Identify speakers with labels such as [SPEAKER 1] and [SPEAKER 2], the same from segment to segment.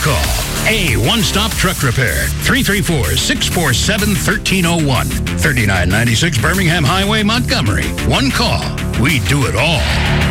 [SPEAKER 1] call. A one-stop truck repair. 334-647-1301. 3996 Birmingham Highway, Montgomery. One call. We do it all.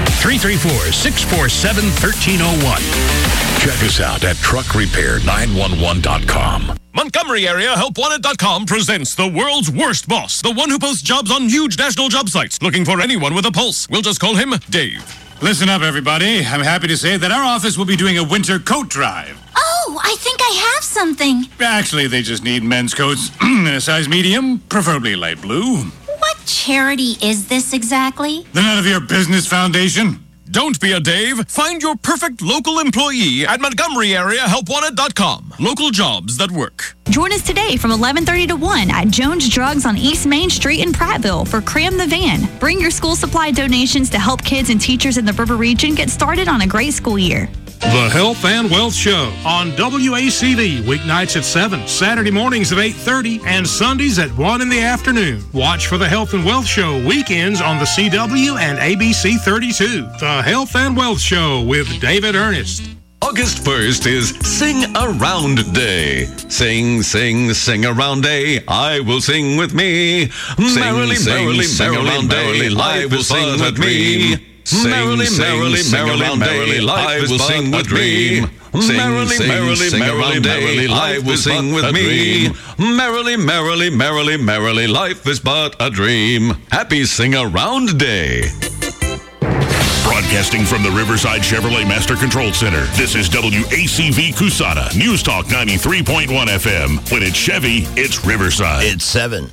[SPEAKER 1] 334-647-1301. Check us out at truckrepair911.com.
[SPEAKER 2] Montgomery Area HelpWanted.com presents the world's worst boss, the one who posts jobs on huge national job sites, looking for anyone with a pulse. We'll just call him Dave.
[SPEAKER 3] Listen up, everybody. I'm happy to say that our office will be doing a winter coat drive.
[SPEAKER 4] Oh, I think I have something.
[SPEAKER 3] Actually, they just need men's coats in a size medium, preferably light blue.
[SPEAKER 4] What charity is this exactly?
[SPEAKER 3] The None of Your Business Foundation.
[SPEAKER 2] Don't be a Dave. Find your perfect local employee at Montgomery Area HelpWanted.com. Local jobs that work.
[SPEAKER 5] Join us today from 11:30 to 1 at Jones Drugs on East Main Street in Prattville for Cram the Van. Bring your school supply donations to help kids and teachers in the River Region get started on a great school year.
[SPEAKER 6] The Health and Wealth Show on WACV, weeknights at 7, Saturday mornings at 8:30, and Sundays at 1 in the afternoon. Watch for the Health and Wealth Show weekends on the CW and ABC 32. The Health and Wealth Show with David Ernest.
[SPEAKER 7] August 1st is Sing Around Day. Sing, sing, sing around day. I will sing with me. Merrily, merrily, merrily, merrily, life will sing with me. Merrily, merrily, merrily, merrily, life will sing with me. Merrily, merrily, merrily, merrily, life will sing with me. Merrily, merrily, merrily, merrily, life is but a dream. Happy Sing Around Day.
[SPEAKER 8] Broadcasting from the Riverside Chevrolet Master Control Center, this is WACV Cusana, News Talk 93.1 FM. When it's Chevy, it's Riverside.
[SPEAKER 9] It's 7.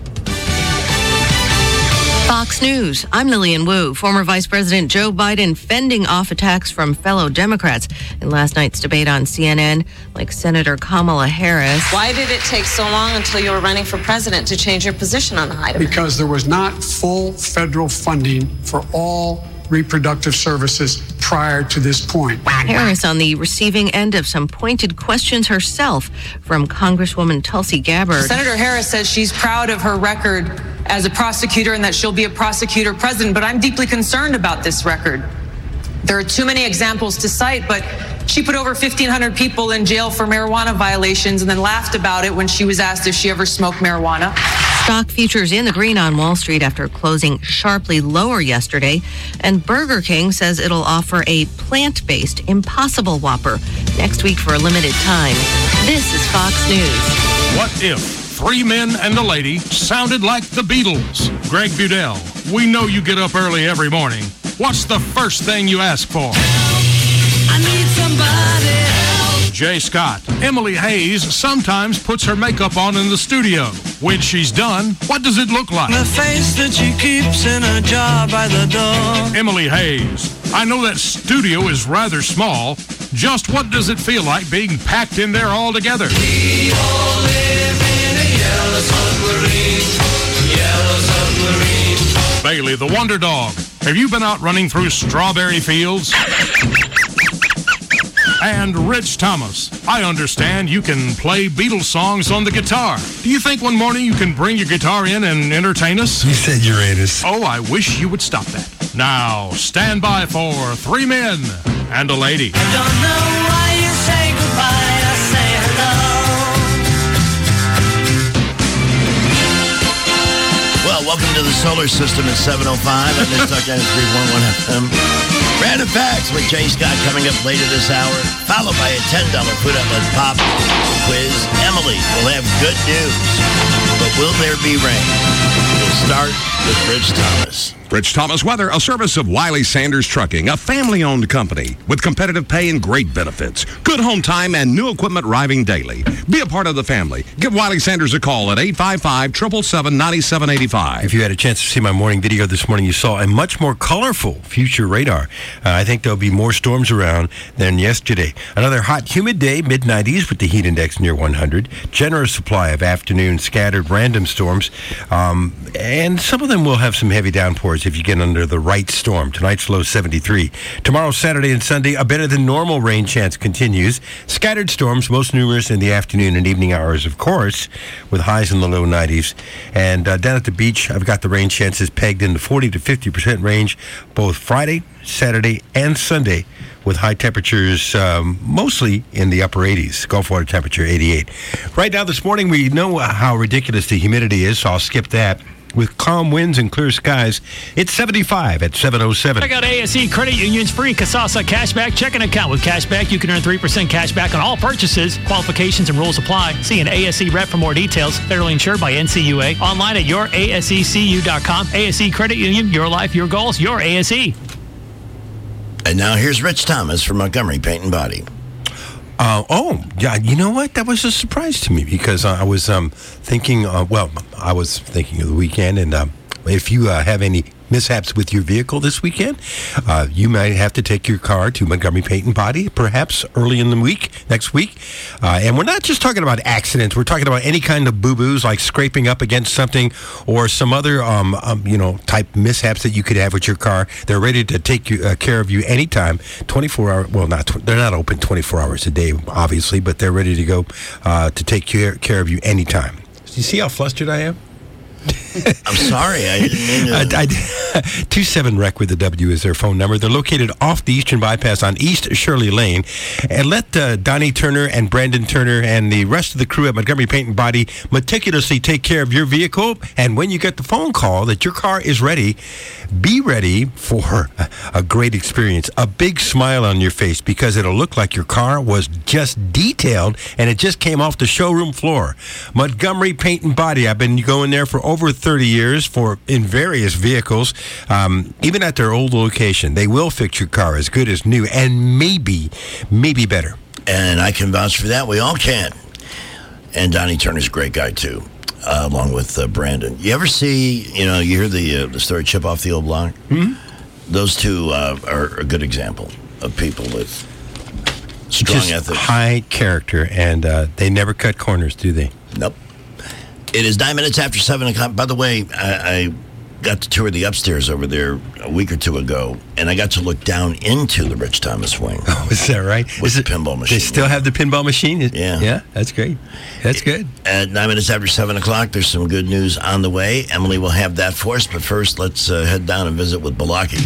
[SPEAKER 10] Fox News. I'm Lillian Wu. Former Vice President Joe Biden fending off attacks from fellow Democrats in last night's debate on CNN, like Senator Kamala Harris.
[SPEAKER 11] Why did it take so long until you were running for president to change your position on the item?
[SPEAKER 12] Because there was not full federal funding for all reproductive services prior to this point.
[SPEAKER 10] Harris on the receiving end of some pointed questions herself from Congresswoman Tulsi Gabbard.
[SPEAKER 11] Senator Harris says she's proud of her record as a prosecutor and that she'll be a prosecutor president, but I'm deeply concerned about this record. There are too many examples to cite, but she put over 1,500 people in jail for marijuana violations and then laughed about it when she was asked if she ever smoked marijuana.
[SPEAKER 10] Stock futures in the green on Wall Street after closing sharply lower yesterday. And Burger King says it'll offer a plant-based Impossible Whopper next week for a limited time. This is Fox News.
[SPEAKER 6] What if 3 men and a lady sounded like the Beatles? Greg Budell, we know you get up early every morning. What's the first thing you ask for?
[SPEAKER 13] I need somebody help.
[SPEAKER 6] Jay Scott, Emily Hayes sometimes puts her makeup on in the studio. When she's done, what does it look like?
[SPEAKER 13] The face that she keeps in a jar by the door.
[SPEAKER 6] Emily Hayes, I know that studio is rather small. Just what does it feel like being packed in there all together?
[SPEAKER 13] We all live in a yellow submarine. Yellow submarine.
[SPEAKER 6] Bailey, the Wonder Dog. Have you been out running through strawberry fields? And Rich Thomas, I understand you can play Beatles songs on the guitar. Do you think one morning you can bring your guitar in and entertain us?
[SPEAKER 14] You said Uranus.
[SPEAKER 6] Oh, I wish you would stop that. Now, stand by for 3 men and a lady.
[SPEAKER 13] I don't know why you say goodbye, I say hello.
[SPEAKER 9] Well, welcome to the solar system at 7:05 on News Talk 93.1 FM. Random Facts with Jay Scott coming up later this hour, followed by a $10 Food Outlet Pop quiz. Emily will have good news, but will there be rain? We'll start with Rich Thomas.
[SPEAKER 15] Rich Thomas Weather, a service of Wiley Sanders Trucking, a family-owned company with competitive pay and great benefits. Good home time and new equipment arriving daily. Be a part of the family. Give Wiley Sanders a call at 855-777-9785.
[SPEAKER 14] If you had a chance to see my morning video this morning, you saw a much more colorful future radar. I think there'll be more storms around than yesterday. Another hot, humid day, mid-90s with the heat index near 100. Generous supply of afternoon scattered random storms. And some of them will have some heavy downpours if you get under the right storm. Tonight's low 73. Tomorrow, Saturday and Sunday, a better than normal rain chance continues. Scattered storms, most numerous in the afternoon and evening hours, of course, with highs in the low 90s. And down at the beach, I've got the rain chances pegged in the 40 to 50% range, both Friday, Saturday, and Sunday, with high temperatures mostly in the upper 80s. Gulf water temperature 88. Right now this morning, we know how ridiculous the humidity is, so I'll skip that. With calm winds and clear skies, it's 75 at 7:07.
[SPEAKER 16] Check out ASE Credit Union's free Kasasa Cashback checking account. With Cashback, you can earn 3% cash back on all purchases. Qualifications and rules apply. See an ASE rep for more details. Federally insured by NCUA. Online at yourasecu.com. ASE Credit Union, your life, your goals, your ASE.
[SPEAKER 9] And now here's Rich Thomas from Montgomery Paint and Body.
[SPEAKER 14] Yeah, you know what? That was a surprise to me because I was thinking, I was thinking of the weekend, and if you have any mishaps with your vehicle this weekend, you might have to take your car to Montgomery Paint and Body, perhaps early in the week, next week. And we're not just talking about accidents. We're talking about any kind of boo-boos, like scraping up against something or some other, type mishaps that you could have with your car. They're ready to take care of you anytime, 24 hours. Well, they're not open 24 hours a day, obviously, but they're ready to go to take care of you anytime. Do you see how flustered I am?
[SPEAKER 9] I'm sorry. I didn't mean to.
[SPEAKER 14] 27 Rec with the W is their phone number. They're located off the Eastern Bypass on East Shirley Lane. And let Donnie Turner and Brandon Turner and the rest of the crew at Montgomery Paint and Body meticulously take care of your vehicle. And when you get the phone call that your car is ready, be ready for a great experience. A big smile on your face because it'll look like your car was just detailed and it just came off the showroom floor. Montgomery Paint and Body. I've been going there for over 30 years in various vehicles, even at their old location. They will fix your car as good as new and maybe better.
[SPEAKER 9] And I can vouch for that. We all can. And Donnie Turner's a great guy, too, along with Brandon. You ever see, you hear the story Chip Off the Old Block?
[SPEAKER 14] Mm-hmm.
[SPEAKER 9] Those two are a good example of people with strong ethics.
[SPEAKER 14] High character, and they never cut corners, do they?
[SPEAKER 9] Nope. It is 9 minutes after 7 o'clock. By the way, I got to tour the upstairs over there a week or two ago, and I got to look down into the Rich Thomas wing.
[SPEAKER 14] Oh, is that right?
[SPEAKER 9] With the pinball machine.
[SPEAKER 14] They still have the pinball machine?
[SPEAKER 9] Yeah.
[SPEAKER 14] Yeah, that's great. That's good.
[SPEAKER 9] At 9 minutes after 7 o'clock, there's some good news on the way. Emily will have that for us, but first, let's head down and visit with Balaki.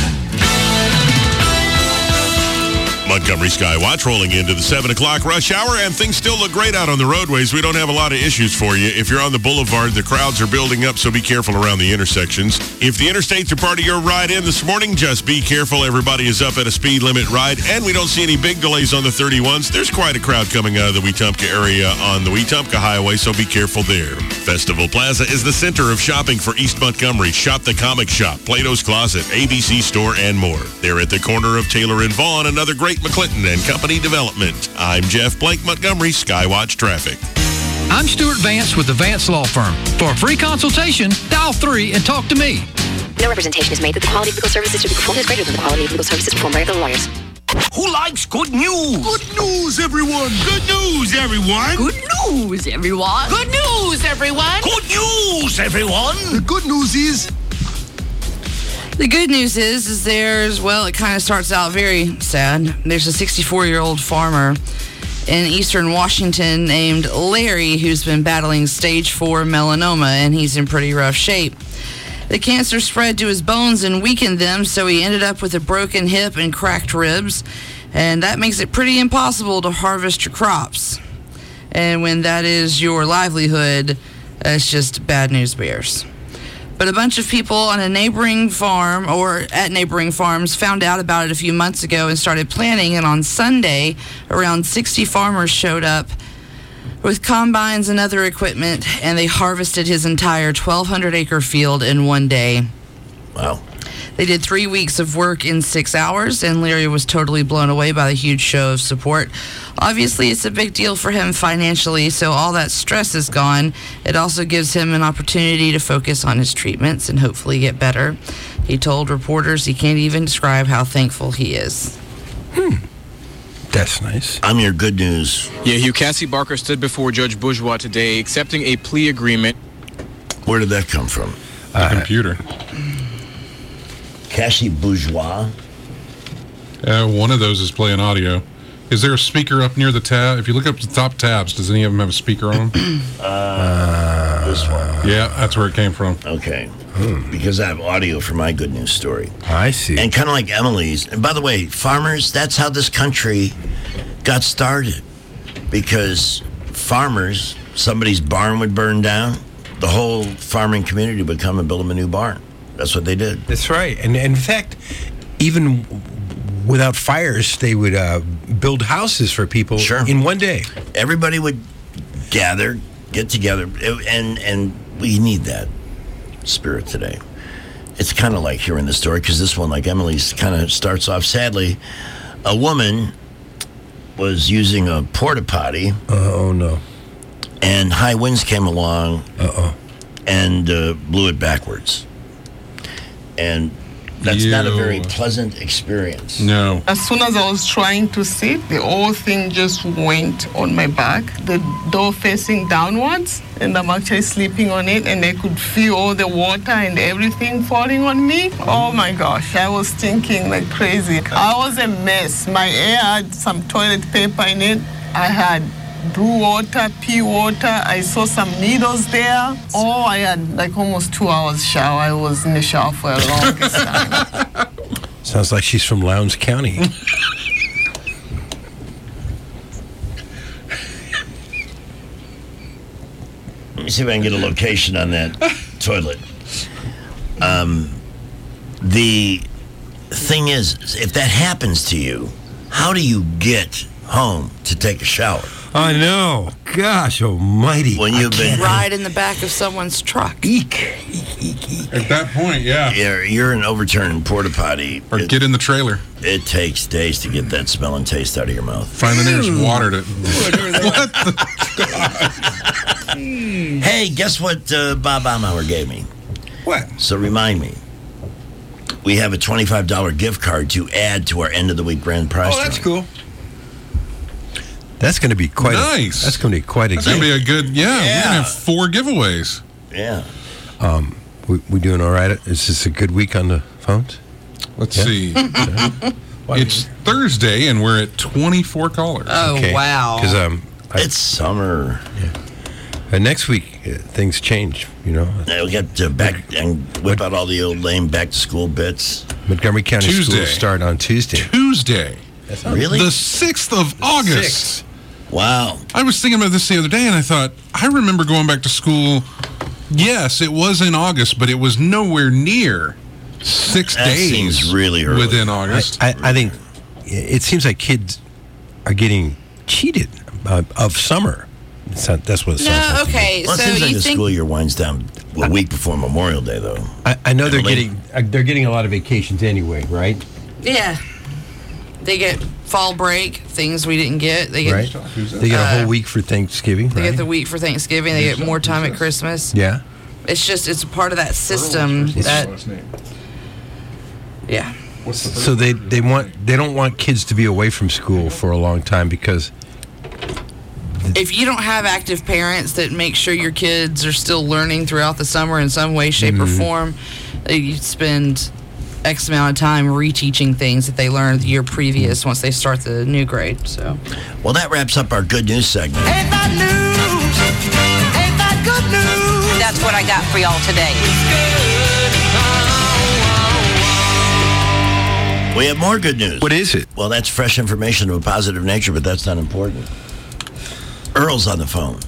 [SPEAKER 8] Montgomery Skywatch rolling into the 7 o'clock rush hour, and things still look great out on the roadways. We don't have a lot of issues for you. If you're on the boulevard, the crowds are building up, so be careful around the intersections. If the interstates are part of your ride in this morning, just be careful. Everybody is up at a speed limit ride, and we don't see any big delays on the 31s. There's quite a crowd coming out of the Wetumpka area on the Wetumpka Highway, so be careful there. Festival Plaza is the center of shopping for East Montgomery. Shop the Comic Shop, Plato's Closet, ABC Store, and more. They're at the corner of Taylor and Vaughn, another great McClinton and Company development. I'm Jeff Blake, Montgomery Skywatch Traffic.
[SPEAKER 17] I'm Stuart Vance with the Vance Law Firm. For a free consultation, dial 3 and talk to me.
[SPEAKER 18] No representation is made that the quality of legal services to be performed is greater than the quality of legal services performed by other lawyers.
[SPEAKER 13] Who likes good news? Good news, everyone! Good news, everyone! Good news, everyone! Good news, everyone! Good news, everyone!
[SPEAKER 19] The good news is... The good news is it kind of starts out very sad. There's a 64-year-old farmer in eastern Washington named Larry who's been battling stage 4 melanoma, and he's in pretty rough shape. The cancer spread to his bones and weakened them, so he ended up with a broken hip and cracked ribs, and that makes it pretty impossible to harvest your crops. And when that is your livelihood, it's just bad news bears. But a bunch of people on a neighboring farm or at neighboring farms found out about it a few months ago and started planning. And on Sunday, around 60 farmers showed up with combines and other equipment, and they harvested his entire 1,200-acre field in one day.
[SPEAKER 9] Wow.
[SPEAKER 19] They did 3 weeks of work in 6 hours, and Larry was totally blown away by the huge show of support. Obviously, it's a big deal for him financially, so all that stress is gone. It also gives him an opportunity to focus on his treatments and hopefully get better. He told reporters he can't even describe how thankful he is.
[SPEAKER 14] That's nice.
[SPEAKER 9] I'm your good news.
[SPEAKER 20] Yeah, Hugh Cassie Barker stood before Judge Bourgeois today accepting a plea agreement.
[SPEAKER 9] Where did that come from?
[SPEAKER 21] The computer.
[SPEAKER 9] Cassie Bourgeois?
[SPEAKER 21] One of those is playing audio. Is there a speaker up near the tab? If you look up the top tabs, does any of them have a speaker on them?
[SPEAKER 9] This one.
[SPEAKER 21] Yeah, that's where it came from.
[SPEAKER 9] Okay. Because I have audio for my good news story.
[SPEAKER 14] I see.
[SPEAKER 9] And kind of like Emily's. And by the way, farmers, that's how this country got started. Because farmers, somebody's barn would burn down, the whole farming community would come and build them a new barn. That's what they did.
[SPEAKER 14] That's right. And in fact, even without fires, they would build houses for people in one day.
[SPEAKER 9] Everybody would gather, get together, and we need that spirit today. It's kind of like hearing the story, because this one, like Emily's, kind of starts off sadly. A woman was using a porta potty.
[SPEAKER 14] Oh, no.
[SPEAKER 9] And high winds came along and blew it backwards. And that's not a very pleasant experience.
[SPEAKER 21] No.
[SPEAKER 22] As soon as I was trying to sit, the whole thing just went on my back, the door facing downwards, and I'm actually sleeping on it, and I could feel all the water and everything falling on me. Oh my gosh, I was thinking like crazy. I was a mess. My hair had some toilet paper in it. I had brew water, pee water. I saw some needles there. Oh, I had like almost 2 hours shower. I was in the shower for a longest time.
[SPEAKER 14] Sounds like she's from Lowndes County.
[SPEAKER 9] Let me see if I can get a location on that toilet. The thing is, if that happens to you, how do you get home to take a shower?
[SPEAKER 14] I know. Gosh almighty.
[SPEAKER 9] When you've been
[SPEAKER 19] ride in the back of someone's truck.
[SPEAKER 21] At that point, yeah.
[SPEAKER 9] You're an overturned porta potty.
[SPEAKER 21] Or get in the trailer.
[SPEAKER 9] It takes days to get that smell and taste out of your mouth.
[SPEAKER 21] Find the nearest water to...
[SPEAKER 9] What the... Hey, guess what Bob Baumhauer gave me?
[SPEAKER 14] What?
[SPEAKER 9] So remind me. We have a $25 gift card to add to our end of the week grand prize.
[SPEAKER 14] Oh, that's cool. That's going to be quite
[SPEAKER 21] nice.
[SPEAKER 14] That's going to be quite a
[SPEAKER 21] That's going to be a good, We're going to have 4 giveaways.
[SPEAKER 9] Yeah.
[SPEAKER 14] We doing all right? Is this a good week on the phones?
[SPEAKER 21] Let's see. It's Thursday, and we're at 24 callers.
[SPEAKER 19] Oh,
[SPEAKER 14] okay.
[SPEAKER 19] Wow.
[SPEAKER 14] Because
[SPEAKER 9] it's summer.
[SPEAKER 14] Yeah. Next week, things change, you know.
[SPEAKER 9] Yeah, we got to back and whip out all the old lame back-to-school bits.
[SPEAKER 14] Montgomery County schools start on Tuesday.
[SPEAKER 21] Tuesday.
[SPEAKER 9] Really?
[SPEAKER 21] The 6th of August.
[SPEAKER 14] 6th.
[SPEAKER 9] Wow.
[SPEAKER 21] I was thinking about this the other day, and I thought, I remember going back to school. Yes, it was in August, but it was nowhere near 6 days
[SPEAKER 9] seems really early.
[SPEAKER 21] within August.
[SPEAKER 14] I think it seems like kids are getting cheated of summer. That's what it sounds like.
[SPEAKER 19] Okay,
[SPEAKER 9] Well, it
[SPEAKER 19] so
[SPEAKER 9] seems like
[SPEAKER 19] you
[SPEAKER 9] the
[SPEAKER 19] think...
[SPEAKER 9] school year winds down a week before Memorial Day, though.
[SPEAKER 14] I know they're getting a lot of vacations anyway, right?
[SPEAKER 19] Yeah. They get fall break, things we didn't get. They get
[SPEAKER 14] Right. They get a whole week for Thanksgiving.
[SPEAKER 19] They
[SPEAKER 14] right?
[SPEAKER 19] get the week for Thanksgiving. They get more time at Christmas.
[SPEAKER 14] Yeah.
[SPEAKER 19] It's a part of that system that. Yeah.
[SPEAKER 14] So they don't want kids to be away from school for a long time because
[SPEAKER 19] if you don't have active parents that make sure your kids are still learning throughout the summer in some way, shape, or form, you spend X amount of time reteaching things that they learned the year previous once they start the new grade. So,
[SPEAKER 9] well, that wraps up our good news segment.
[SPEAKER 13] Ain't that news? Ain't that good news?
[SPEAKER 23] That's what I got for y'all today.
[SPEAKER 9] We have more good news.
[SPEAKER 14] What is it?
[SPEAKER 9] Well, that's fresh information of a positive nature, but that's not important. Earl's on the phone.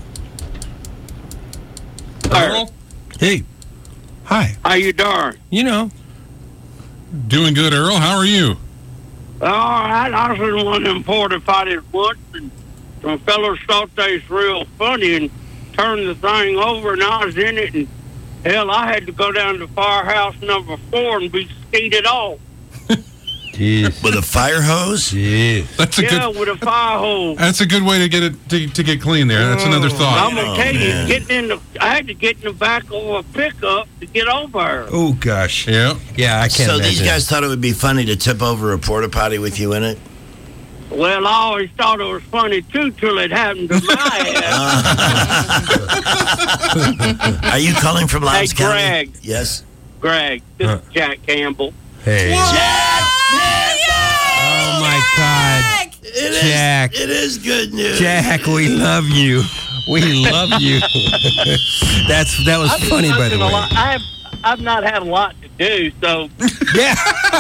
[SPEAKER 21] Earl?
[SPEAKER 14] Hey. Hi.
[SPEAKER 24] How you doing?
[SPEAKER 14] You know.
[SPEAKER 21] Doing good, Earl. How are you?
[SPEAKER 24] All right. I was in one of them porta potties once, and some fellows thought they was real funny and turned the thing over, and I was in it, and hell, I had to go down to firehouse number 4 and be skeeted off.
[SPEAKER 14] Jeez.
[SPEAKER 9] With a fire hose?
[SPEAKER 14] Yeah.
[SPEAKER 21] That's a good.
[SPEAKER 24] With a fire hose.
[SPEAKER 21] That's a good way to get it to get clean there. That's another thought.
[SPEAKER 24] I'm gonna tell you, I had to get in the back of a pickup to get over her.
[SPEAKER 14] Oh gosh.
[SPEAKER 21] Yeah.
[SPEAKER 14] Yeah, I can't.
[SPEAKER 9] So
[SPEAKER 14] imagine.
[SPEAKER 9] these guys thought it would be funny to tip over a porta potty with you in it?
[SPEAKER 24] Well, I always thought it was funny too till it happened to my ass.
[SPEAKER 9] Are you calling from Lowndes County?
[SPEAKER 24] Greg.
[SPEAKER 9] Yes.
[SPEAKER 24] Greg, this is Jack Campbell.
[SPEAKER 14] Hey.
[SPEAKER 9] Jack!
[SPEAKER 14] Oh my God. Jack.
[SPEAKER 9] It is good news.
[SPEAKER 14] Jack, we love you. We love you. That was funny, by the way.
[SPEAKER 24] I've not had a lot to do, so
[SPEAKER 14] yeah.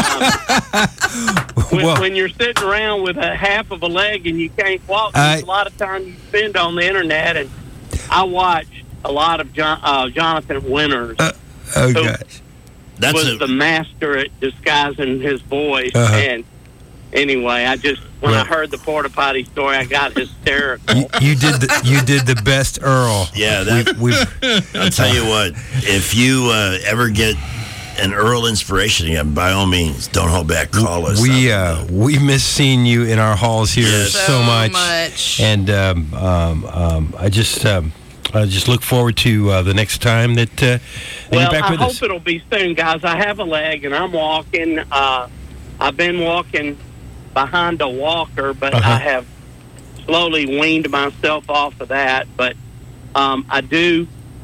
[SPEAKER 24] When you're sitting around with a half of a leg and you can't walk, there's a lot of time you spend on the internet, and I watch a lot of Jonathan Winters.
[SPEAKER 14] Oh gosh,
[SPEAKER 24] was the master at disguising his voice, and anyway, when I heard the porta potty story, I got hysterical.
[SPEAKER 14] You did the best, Earl.
[SPEAKER 9] Yeah, I'll tell you what. If you ever get an Earl inspiration again, by all means, don't hold back. Call us.
[SPEAKER 14] We miss seeing you in our halls here so much. And I just look forward to the next time that you're back with us.
[SPEAKER 24] I hope it'll be soon, guys. I have a leg, and I'm walking. I've been walking behind a walker, but I have slowly weaned myself off of that. But I do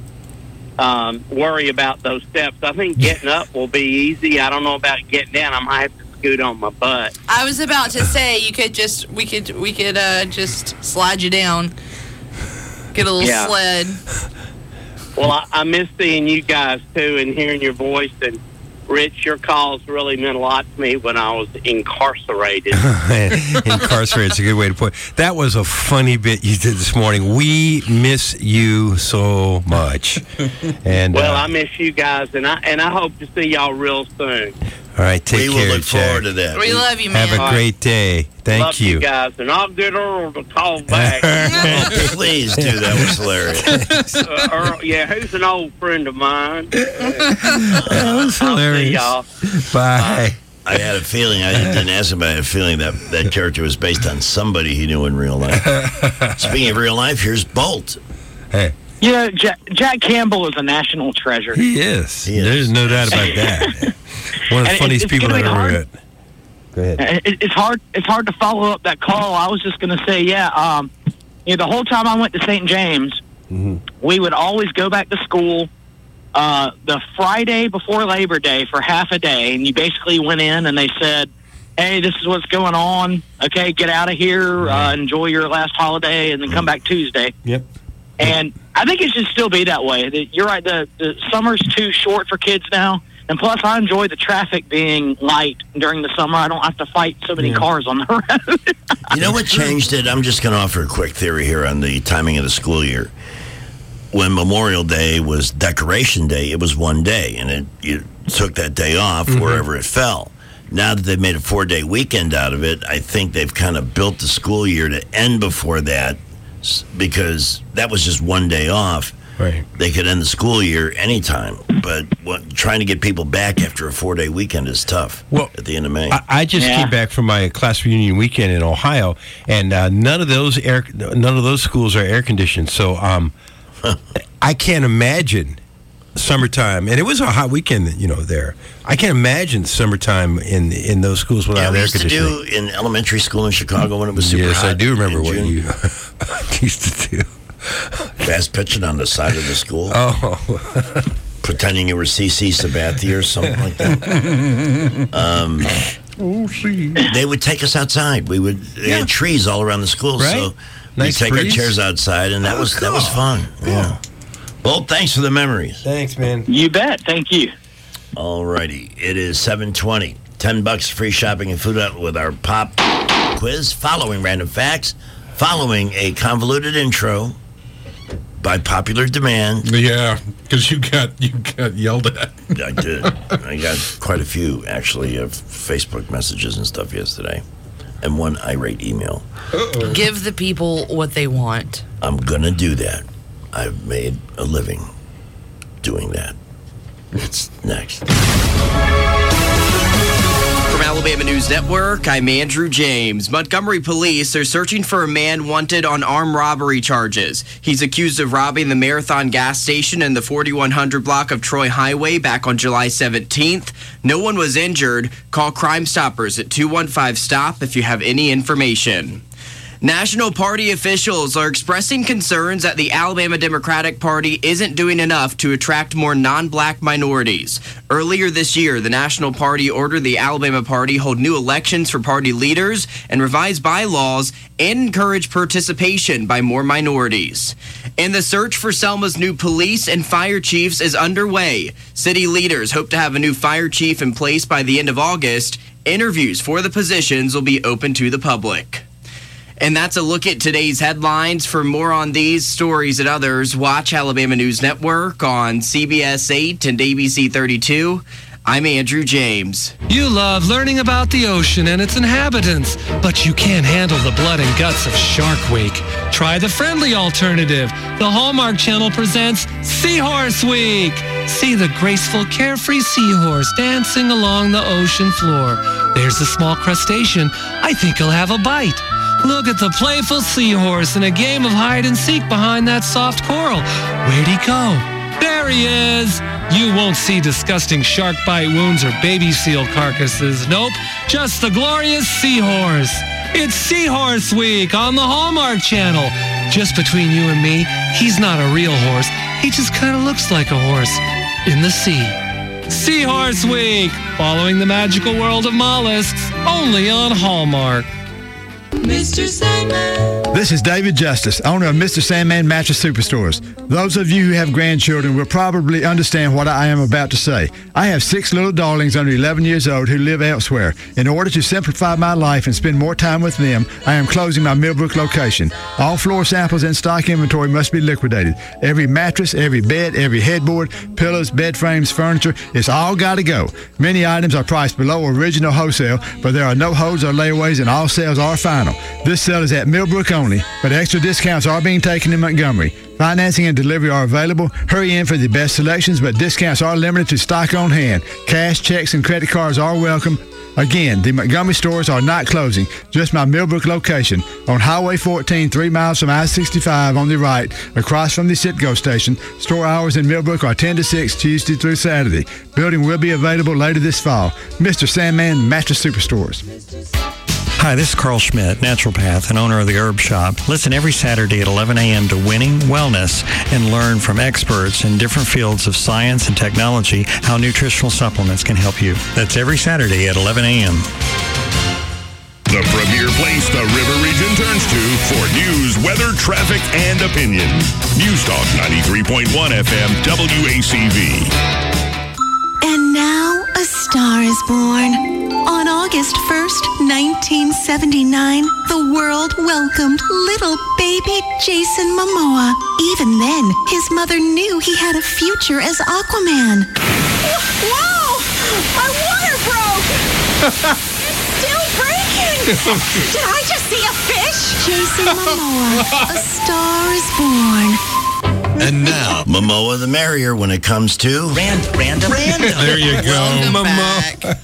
[SPEAKER 24] worry about those steps. I think getting up will be easy. I don't know about getting down. I might have to scoot on my butt.
[SPEAKER 19] I was about to say we could just slide you down. Get a little sled.
[SPEAKER 24] Well, I miss seeing you guys too and hearing your voice. And Rich, your calls really meant a lot to me when I was incarcerated.
[SPEAKER 14] Incarcerated is a good way to put it. That was a funny bit you did this morning. We miss you so much. And
[SPEAKER 24] I miss you guys, and I hope to see y'all real soon.
[SPEAKER 14] All right, take care,
[SPEAKER 9] We will look
[SPEAKER 14] Jack.
[SPEAKER 9] forward to that.
[SPEAKER 19] We love you, man.
[SPEAKER 14] Have a great day. Thank
[SPEAKER 24] Love you guys, and I'll get Earl to call back.
[SPEAKER 9] Please do. That was hilarious.
[SPEAKER 24] Earl, who's an old friend of mine.
[SPEAKER 14] That was hilarious.
[SPEAKER 24] I'll see y'all.
[SPEAKER 14] Bye.
[SPEAKER 9] I had a feeling, I didn't ask him, but I had a feeling that character was based on somebody he knew in real life. Speaking of real life, here's Bolt.
[SPEAKER 14] Hey.
[SPEAKER 1] Yeah, Jack Campbell is a national treasure.
[SPEAKER 14] He is. There's no doubt about that. One of the funniest people I've ever met. Go ahead.
[SPEAKER 1] It's hard to follow up that call. I was just going to say, the whole time I went to St. James, we would always go back to school the Friday before Labor Day for half a day, and you basically went in and they said, hey, this is what's going on. Okay, get out of here, enjoy your last holiday, and then come back Tuesday.
[SPEAKER 14] Yep.
[SPEAKER 1] And I think it should still be that way. You're right, the summer's too short for kids now. And plus, I enjoy the traffic being light during the summer. I don't have to fight so many cars on the road.
[SPEAKER 9] You know what changed it? I'm just going to offer a quick theory here on the timing of the school year. When Memorial Day was Decoration Day, it was one day, and you took that day off wherever it fell. Now that they've made a 4-day weekend out of it, I think they've kind of built the school year to end before that, because that was just one day off.
[SPEAKER 14] Right.
[SPEAKER 9] They could end the school year anytime, but trying to get people back after a 4-day weekend is tough at the end of May.
[SPEAKER 14] I just came back from my class reunion weekend in Ohio, and none of those schools are air conditioned. So I can't imagine summertime, and it was a hot weekend, there. I can't imagine summertime in those schools without air conditioning.
[SPEAKER 9] We used to do in elementary school in Chicago when it was super hot.
[SPEAKER 14] Yes, I do remember what you used to do.
[SPEAKER 9] Fast pitching on the side of the school.
[SPEAKER 14] Oh.
[SPEAKER 9] Pretending you were C.C. Sabathia or something like that. They would take us outside. They had trees all around the school, so we'd take our chairs outside, and that was fun. Yeah. Bolt, thanks for the memories.
[SPEAKER 14] Thanks, man.
[SPEAKER 1] You bet. Thank you.
[SPEAKER 9] All righty. It is 7:20. $10 free shopping and food out with our pop quiz, following random facts, following a convoluted intro by popular demand.
[SPEAKER 21] Yeah, because you got yelled at.
[SPEAKER 9] I did. I got quite a few, actually, of Facebook messages and stuff yesterday, and one irate email.
[SPEAKER 19] Give the people what they want.
[SPEAKER 9] I'm going to do that. I've made a living doing that. It's next.
[SPEAKER 3] From Alabama News Network, I'm Andrew James. Montgomery police are searching for a man wanted on armed robbery charges. He's accused of robbing the Marathon gas station in the 4100 block of Troy Highway back on July 17th. No one was injured. Call Crime Stoppers at 215-STOP if you have any information. National Party officials are expressing concerns that the Alabama Democratic Party isn't doing enough to attract more non-black minorities. Earlier this year, the National Party ordered the Alabama Party hold new elections for party leaders and revise bylaws and encourage participation by more minorities. And the search for Selma's new police and fire chiefs is underway. City leaders hope to have a new fire chief in place by the end of August. Interviews for the positions will be open to the public. And that's a look at today's headlines. For more on these stories and others, watch Alabama News Network on CBS 8 and ABC 32. I'm Andrew James.
[SPEAKER 2] You love learning about the ocean and its inhabitants, but you can't handle the blood and guts of Shark Week. Try the friendly alternative. The Hallmark Channel presents Seahorse Week. See the graceful, carefree seahorse dancing along the ocean floor. There's a small crustacean. I think he'll have a bite. Look at the playful seahorse in a game of hide and seek behind that soft coral. Where'd he go? There he is. You won't see disgusting shark bite wounds or baby seal carcasses. Nope, just the glorious seahorse. It's Seahorse Week on the Hallmark Channel. Just between you and me, he's not a real horse. He just kind of looks like a horse in the sea. Seahorse Week, following the magical world of mollusks, only on Hallmark.
[SPEAKER 4] Mr. Sandman. This is David Justice, owner of Mr. Sandman Mattress Superstores. Those of you who have grandchildren will probably understand what I am about to say. I have 6 little darlings under 11 years old who live elsewhere. In order to simplify my life and spend more time with them, I am closing my Millbrook location. All floor samples and stock inventory must be liquidated. Every mattress, every bed, every headboard, pillows, bed frames, furniture, it's all got to go. Many items are priced below original wholesale, but there are no holds or layaways and all sales are final. This sale is at Millbrook only, but extra discounts are being taken in Montgomery. Financing and delivery are available. Hurry in for the best selections, but discounts are limited to stock on hand. Cash, checks, and credit cards are welcome. Again, the Montgomery stores are not closing, just my Millbrook location on Highway 14, 3 miles from I-65 on the right, across from the Citgo station. Store hours in Millbrook are 10 to 6, Tuesday through Saturday. Building will be available later this fall. Mr. Sandman Mattress Superstores.
[SPEAKER 5] Hi, this is Carl Schmidt, naturopath and owner of the Herb Shop. Listen every Saturday at 11 a.m. to Winning Wellness and learn from experts in different fields of science and technology how nutritional supplements can help you. That's every Saturday at 11 a.m.
[SPEAKER 8] The premier place the River Region turns to for news, weather, traffic, and opinion. News Talk 93.1 FM WACV.
[SPEAKER 23] And now a star is born. On August 1st, 1979, the world welcomed little baby Jason Momoa. Even then, his mother knew he had a future as Aquaman.
[SPEAKER 4] Whoa! My water broke! It's still breaking! Did I just see a fish?
[SPEAKER 23] Jason Momoa, a star is born.
[SPEAKER 9] And now, Momoa the merrier when it comes to
[SPEAKER 14] Random. There you go, Momoa.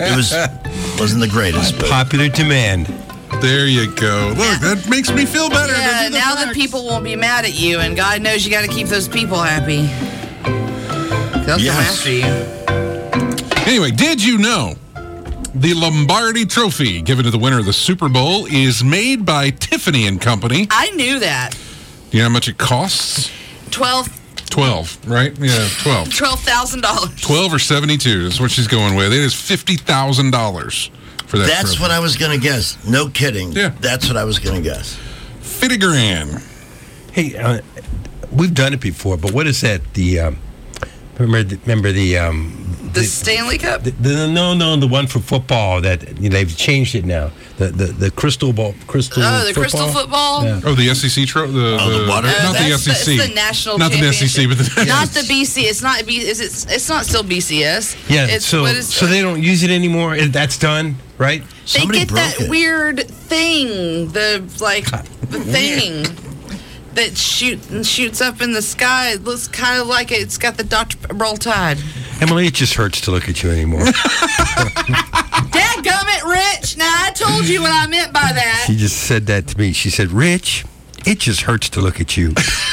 [SPEAKER 9] It wasn't the greatest, but
[SPEAKER 14] popular demand.
[SPEAKER 21] There you go. Look, that makes me feel better.
[SPEAKER 19] Yeah, now the people won't be mad at you, and God knows you got to keep those people happy. They'll come after you.
[SPEAKER 21] Anyway, did you know the Lombardi Trophy given to the winner of the Super Bowl is made by Tiffany and Company?
[SPEAKER 19] I knew that.
[SPEAKER 21] Do you know how much it costs?
[SPEAKER 19] 12,
[SPEAKER 21] right? Yeah, 12.
[SPEAKER 19] $12,000.
[SPEAKER 21] 12 or 72 is what she's going with. It is $50,000 for that.
[SPEAKER 9] That's
[SPEAKER 21] trophy.
[SPEAKER 9] what I was going to guess. No kidding. Yeah. That's what I was going to guess.
[SPEAKER 21] $50,000.
[SPEAKER 14] Hey, we've done it before, but what is that? Remember
[SPEAKER 19] the Stanley Cup?
[SPEAKER 14] No, the one for football that they've changed it now. The crystal ball, crystal.
[SPEAKER 19] Oh, the
[SPEAKER 14] football?
[SPEAKER 19] crystal football.
[SPEAKER 21] Yeah. Oh, the SEC trophy.
[SPEAKER 9] The water.
[SPEAKER 21] Not the SEC.
[SPEAKER 19] It's the national.
[SPEAKER 21] Not the SEC, but the
[SPEAKER 19] not the BC. It's not. It's not still BCS.
[SPEAKER 14] Yeah.
[SPEAKER 19] It's,
[SPEAKER 14] so they don't use it anymore. That's done, right?
[SPEAKER 19] They get that weird thing. The thing. That shoots up in the sky. It looks kind of like it's got the Dr. Roll Tide.
[SPEAKER 14] Emily, it just hurts to look at you anymore.
[SPEAKER 19] Dadgummit, Rich. Now, I told you what I meant by that.
[SPEAKER 14] She just said that to me. She said, Rich, it just hurts to look at you.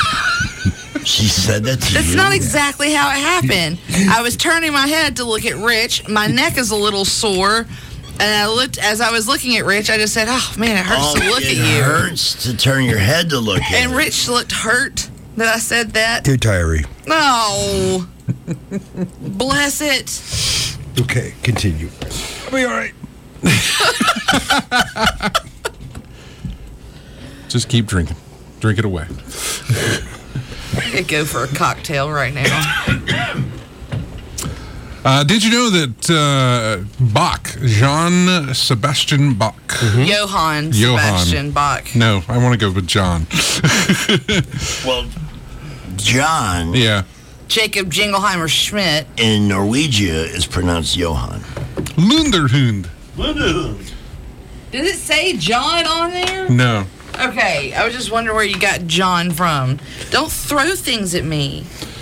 [SPEAKER 9] She said that to you?
[SPEAKER 19] That's not exactly how it happened. I was turning my head to look at Rich. My neck is a little sore. And I looked, as I was looking at Rich, I just said, oh, man, it hurts to look at you.
[SPEAKER 9] It hurts to turn your head to look at
[SPEAKER 19] And
[SPEAKER 9] it.
[SPEAKER 19] Rich looked hurt that I said that.
[SPEAKER 14] Too tiring.
[SPEAKER 19] No. Bless it.
[SPEAKER 14] Okay, continue.
[SPEAKER 21] I'll be all right. Just keep drinking. Drink it away.
[SPEAKER 19] I could go for a cocktail right now.
[SPEAKER 21] Did you know that Bach, Jean Sebastian Bach?
[SPEAKER 19] Johann Sebastian Bach.
[SPEAKER 21] No, I want to go with John.
[SPEAKER 9] Well, John.
[SPEAKER 21] Yeah.
[SPEAKER 19] Jacob Jingleheimer Schmidt.
[SPEAKER 9] In Norwegia is pronounced Johan.
[SPEAKER 21] Lunderhund.
[SPEAKER 19] Did it say John on there?
[SPEAKER 21] No.
[SPEAKER 19] Okay, I was just wondering where you got John from. Don't throw things at me.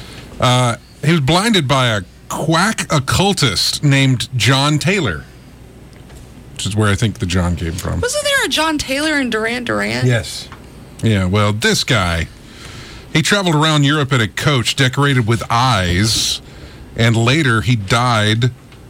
[SPEAKER 21] He was blinded by a quack occultist named John Taylor, which is where I think the John came from.
[SPEAKER 19] Wasn't there a John Taylor in Duran Duran?
[SPEAKER 21] Yes. Yeah, well, this guy, he traveled around Europe in a coach decorated with eyes, and later he died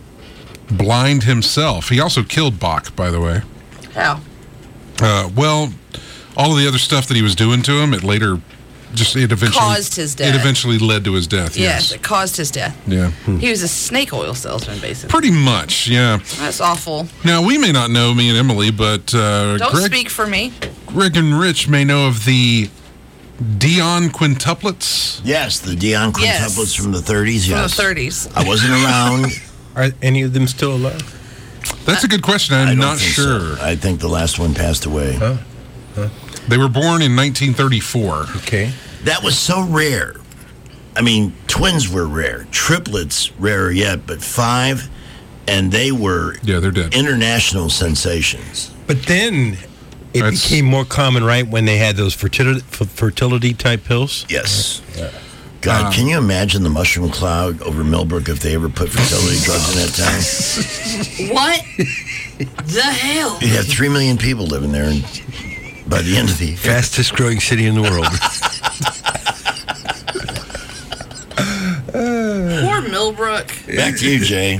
[SPEAKER 21] blind himself. He also killed Bach, by the way.
[SPEAKER 19] How?
[SPEAKER 21] Well, all of the other stuff that he was doing to him, it eventually
[SPEAKER 19] caused his death.
[SPEAKER 21] It eventually led to his death.
[SPEAKER 19] Yes, it caused his death.
[SPEAKER 21] Yeah.
[SPEAKER 19] He was a snake oil salesman, basically.
[SPEAKER 21] Pretty much, yeah.
[SPEAKER 19] That's awful.
[SPEAKER 21] Now, we may not know, me and Emily, but
[SPEAKER 19] Don't speak for me.
[SPEAKER 21] Greg and Rich may know of the Dion quintuplets.
[SPEAKER 9] Yes, the Dion quintuplets from the 30s, yes.
[SPEAKER 19] From the 30s.
[SPEAKER 9] I wasn't around.
[SPEAKER 14] Are any of them still alive?
[SPEAKER 21] That's a good question. I'm not sure.
[SPEAKER 9] So. I think the last one passed away.
[SPEAKER 14] Huh?
[SPEAKER 21] They were born in 1934.
[SPEAKER 14] Okay.
[SPEAKER 9] That was so rare. I mean, twins were rare. Triplets, rarer yet, but 5, and they were
[SPEAKER 21] they're dead.
[SPEAKER 9] International sensations.
[SPEAKER 14] But then it became more common, right, when they had those fertility type pills?
[SPEAKER 9] Yes. God, can you imagine the mushroom cloud over Millbrook if they ever put fertility drugs in that town?
[SPEAKER 19] What the hell?
[SPEAKER 9] You'd have 3 million people living there by the end of the year.
[SPEAKER 14] Fastest growing city in the world.
[SPEAKER 19] Poor Millbrook.
[SPEAKER 9] Back to you, Jay.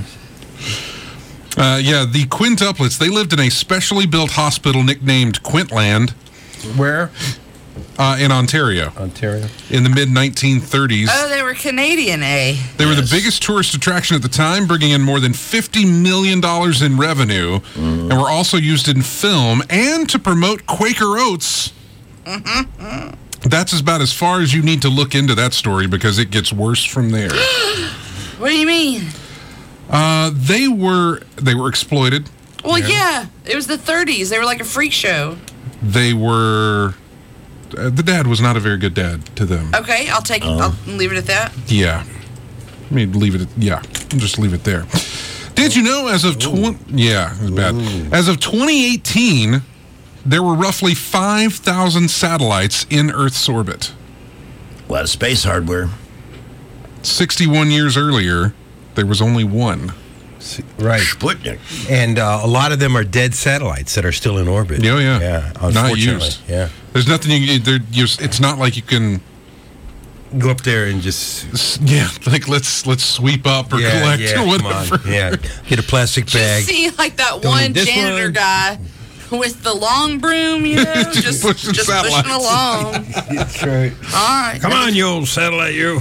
[SPEAKER 21] The quintuplets, they lived in a specially built hospital nicknamed Quintland.
[SPEAKER 14] Where?
[SPEAKER 21] In Ontario. In the mid-1930s.
[SPEAKER 19] Oh, they were Canadian, eh?
[SPEAKER 21] They were the biggest tourist attraction at the time, bringing in more than $50 million in revenue, and were also used in film and to promote Quaker Oats. That's about as far as you need to look into that story because it gets worse from there.
[SPEAKER 19] What do you mean?
[SPEAKER 21] They were exploited.
[SPEAKER 19] Well, yeah. It was the 30s. They were like a freak show.
[SPEAKER 21] They were... the dad was not a very good dad to them.
[SPEAKER 19] Okay, I'll take it. I'll leave it at that.
[SPEAKER 21] Yeah. I mean, just leave it there. Did you know as of... Yeah, it was bad. As of 2018... there were roughly 5,000 satellites in Earth's orbit.
[SPEAKER 9] A lot of space hardware.
[SPEAKER 21] 61 years earlier, there was only one.
[SPEAKER 14] Right.
[SPEAKER 9] Sputnik.
[SPEAKER 14] And a lot of them are dead satellites that are still in orbit.
[SPEAKER 21] Yeah.
[SPEAKER 14] Yeah,
[SPEAKER 21] not
[SPEAKER 14] unfortunately.
[SPEAKER 21] used.
[SPEAKER 14] Yeah.
[SPEAKER 21] There's nothing it's not like you can
[SPEAKER 14] go up there and just
[SPEAKER 21] let's sweep up or collect or whatever.
[SPEAKER 14] Yeah, get a plastic bag.
[SPEAKER 19] See, like that one janitor guy with the long broom, just pushing along.
[SPEAKER 14] That's right.
[SPEAKER 19] All right.
[SPEAKER 14] Come on, you old satellite, you.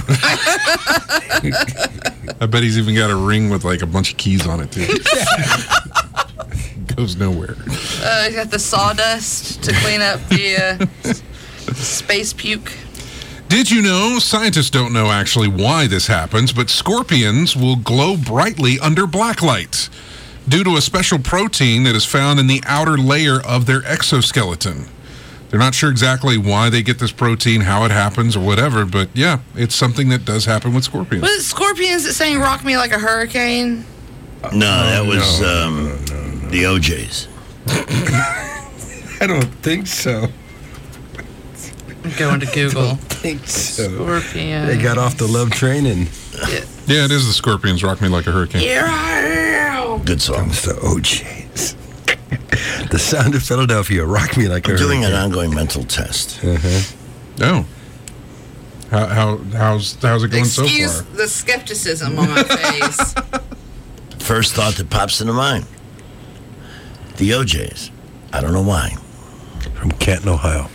[SPEAKER 21] I bet he's even got a ring with like a bunch of keys on it too. Goes nowhere.
[SPEAKER 19] You got the sawdust to clean up the space puke.
[SPEAKER 21] Did you know, scientists don't know actually why this happens, but scorpions will glow brightly under black light due to a special protein that is found in the outer layer of their exoskeleton. They're not sure exactly why they get this protein, how it happens, or whatever, but yeah, it's something that does happen with scorpions.
[SPEAKER 19] Was it scorpions that sang "Rock Me Like a Hurricane"?
[SPEAKER 9] No, that was the OJs.
[SPEAKER 14] I don't think so.
[SPEAKER 19] I'm going to Google.
[SPEAKER 14] I don't think so.
[SPEAKER 19] Scorpions.
[SPEAKER 14] They got off the love train and...
[SPEAKER 21] Yeah, it is the Scorpions, "Rock Me Like a Hurricane."
[SPEAKER 19] Here I am.
[SPEAKER 9] Good song.
[SPEAKER 14] Comes the OJs. The sound of Philadelphia, "Rock Me Like a Hurricane."
[SPEAKER 9] I'm doing an ongoing mental test.
[SPEAKER 21] Oh. How's it going so far?
[SPEAKER 19] Excuse the skepticism on my face.
[SPEAKER 9] First thought that pops into mind. The OJs. I don't know why.
[SPEAKER 14] From Canton, Ohio.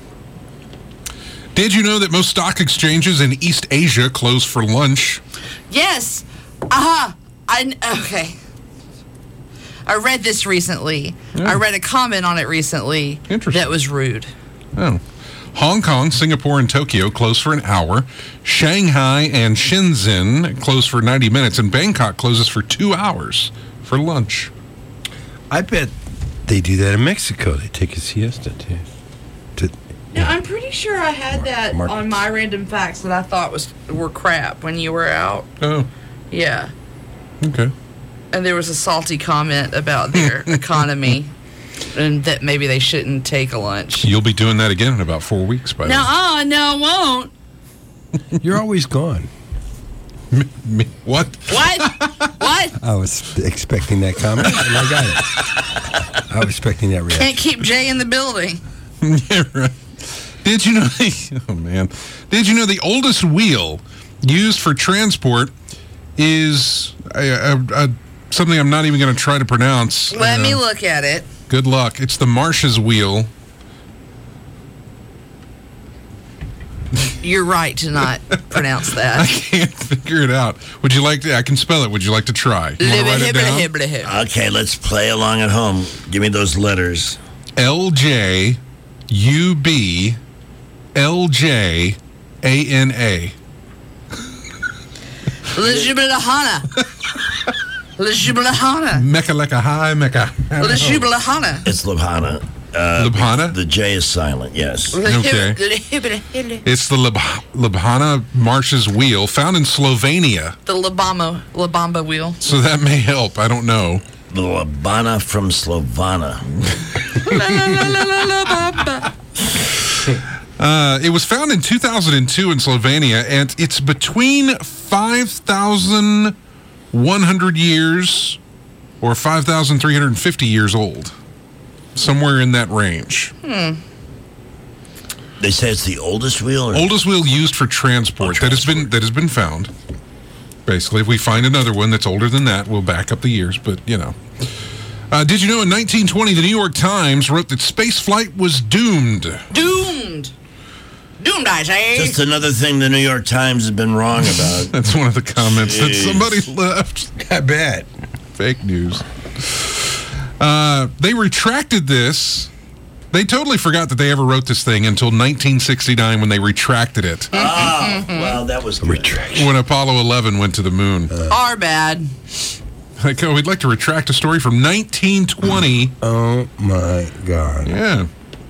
[SPEAKER 21] Did you know that most stock exchanges in East Asia close for lunch?
[SPEAKER 19] Yes. Okay. I read this recently. I read a comment on it recently that was rude.
[SPEAKER 21] Oh. Hong Kong, Singapore, and Tokyo close for an hour. Shanghai and Shenzhen close for 90 minutes. And Bangkok closes for 2 hours for lunch.
[SPEAKER 14] I bet they do that in Mexico. They take a siesta, too.
[SPEAKER 19] No, I'm pretty sure I had that on my random facts that I thought were crap when you were out.
[SPEAKER 21] Oh.
[SPEAKER 19] Yeah.
[SPEAKER 21] Okay.
[SPEAKER 19] And there was a salty comment about their economy and that maybe they shouldn't take a lunch.
[SPEAKER 21] You'll be doing that again in about 4 weeks, by the way.
[SPEAKER 19] No, I won't.
[SPEAKER 14] You're always gone.
[SPEAKER 21] What?
[SPEAKER 19] What?
[SPEAKER 14] I was expecting that comment, and I got it. I was expecting that reaction.
[SPEAKER 19] Can't keep Jay in the building.
[SPEAKER 21] Yeah, right. Did you know? Oh man! Did you know the oldest wheel used for transport is something I'm not even going to try to pronounce?
[SPEAKER 19] Let me look at it.
[SPEAKER 21] Good luck. It's the Marsh's wheel.
[SPEAKER 19] You're right to not pronounce that.
[SPEAKER 21] I can't figure it out. Would you like to? I can spell it. Would you like to try? You wanna write it down?
[SPEAKER 9] Okay, let's play along at home. Give me those letters.
[SPEAKER 21] LJ UB LJ ANA.
[SPEAKER 19] Lijubalahana.
[SPEAKER 21] Mecca like a high Mecca.
[SPEAKER 19] Lijubalahana.
[SPEAKER 9] It's Labhana.
[SPEAKER 21] Labhana?
[SPEAKER 9] The J is silent, yes.
[SPEAKER 21] Okay. It's the Labhana Marsh's wheel, found in Slovenia.
[SPEAKER 19] The Labamba wheel.
[SPEAKER 21] So that may help. I don't know.
[SPEAKER 9] The Labana from Slovana.
[SPEAKER 21] It was found in 2002 in Slovenia, and it's between 5,100 years or 5,350 years old. Somewhere in that range.
[SPEAKER 9] They say it's the oldest wheel?
[SPEAKER 21] Oldest wheel used for transport that has been found. Basically, if we find another one that's older than that, we'll back up the years, but, you know. Did you know in 1920, the New York Times wrote that space flight was doomed?
[SPEAKER 19] Doomed, I say.
[SPEAKER 9] Just another thing the New York Times has been wrong about.
[SPEAKER 21] That's one of the comments that somebody left.
[SPEAKER 14] I bet.
[SPEAKER 21] Fake news. They retracted this. They totally forgot that they ever wrote this thing until 1969 when they retracted it.
[SPEAKER 9] Oh, well, that was good.
[SPEAKER 21] When Apollo 11 went to the moon.
[SPEAKER 19] Our bad.
[SPEAKER 21] Like, we'd like to retract a story from 1920.
[SPEAKER 14] Oh, my God.
[SPEAKER 21] Yeah.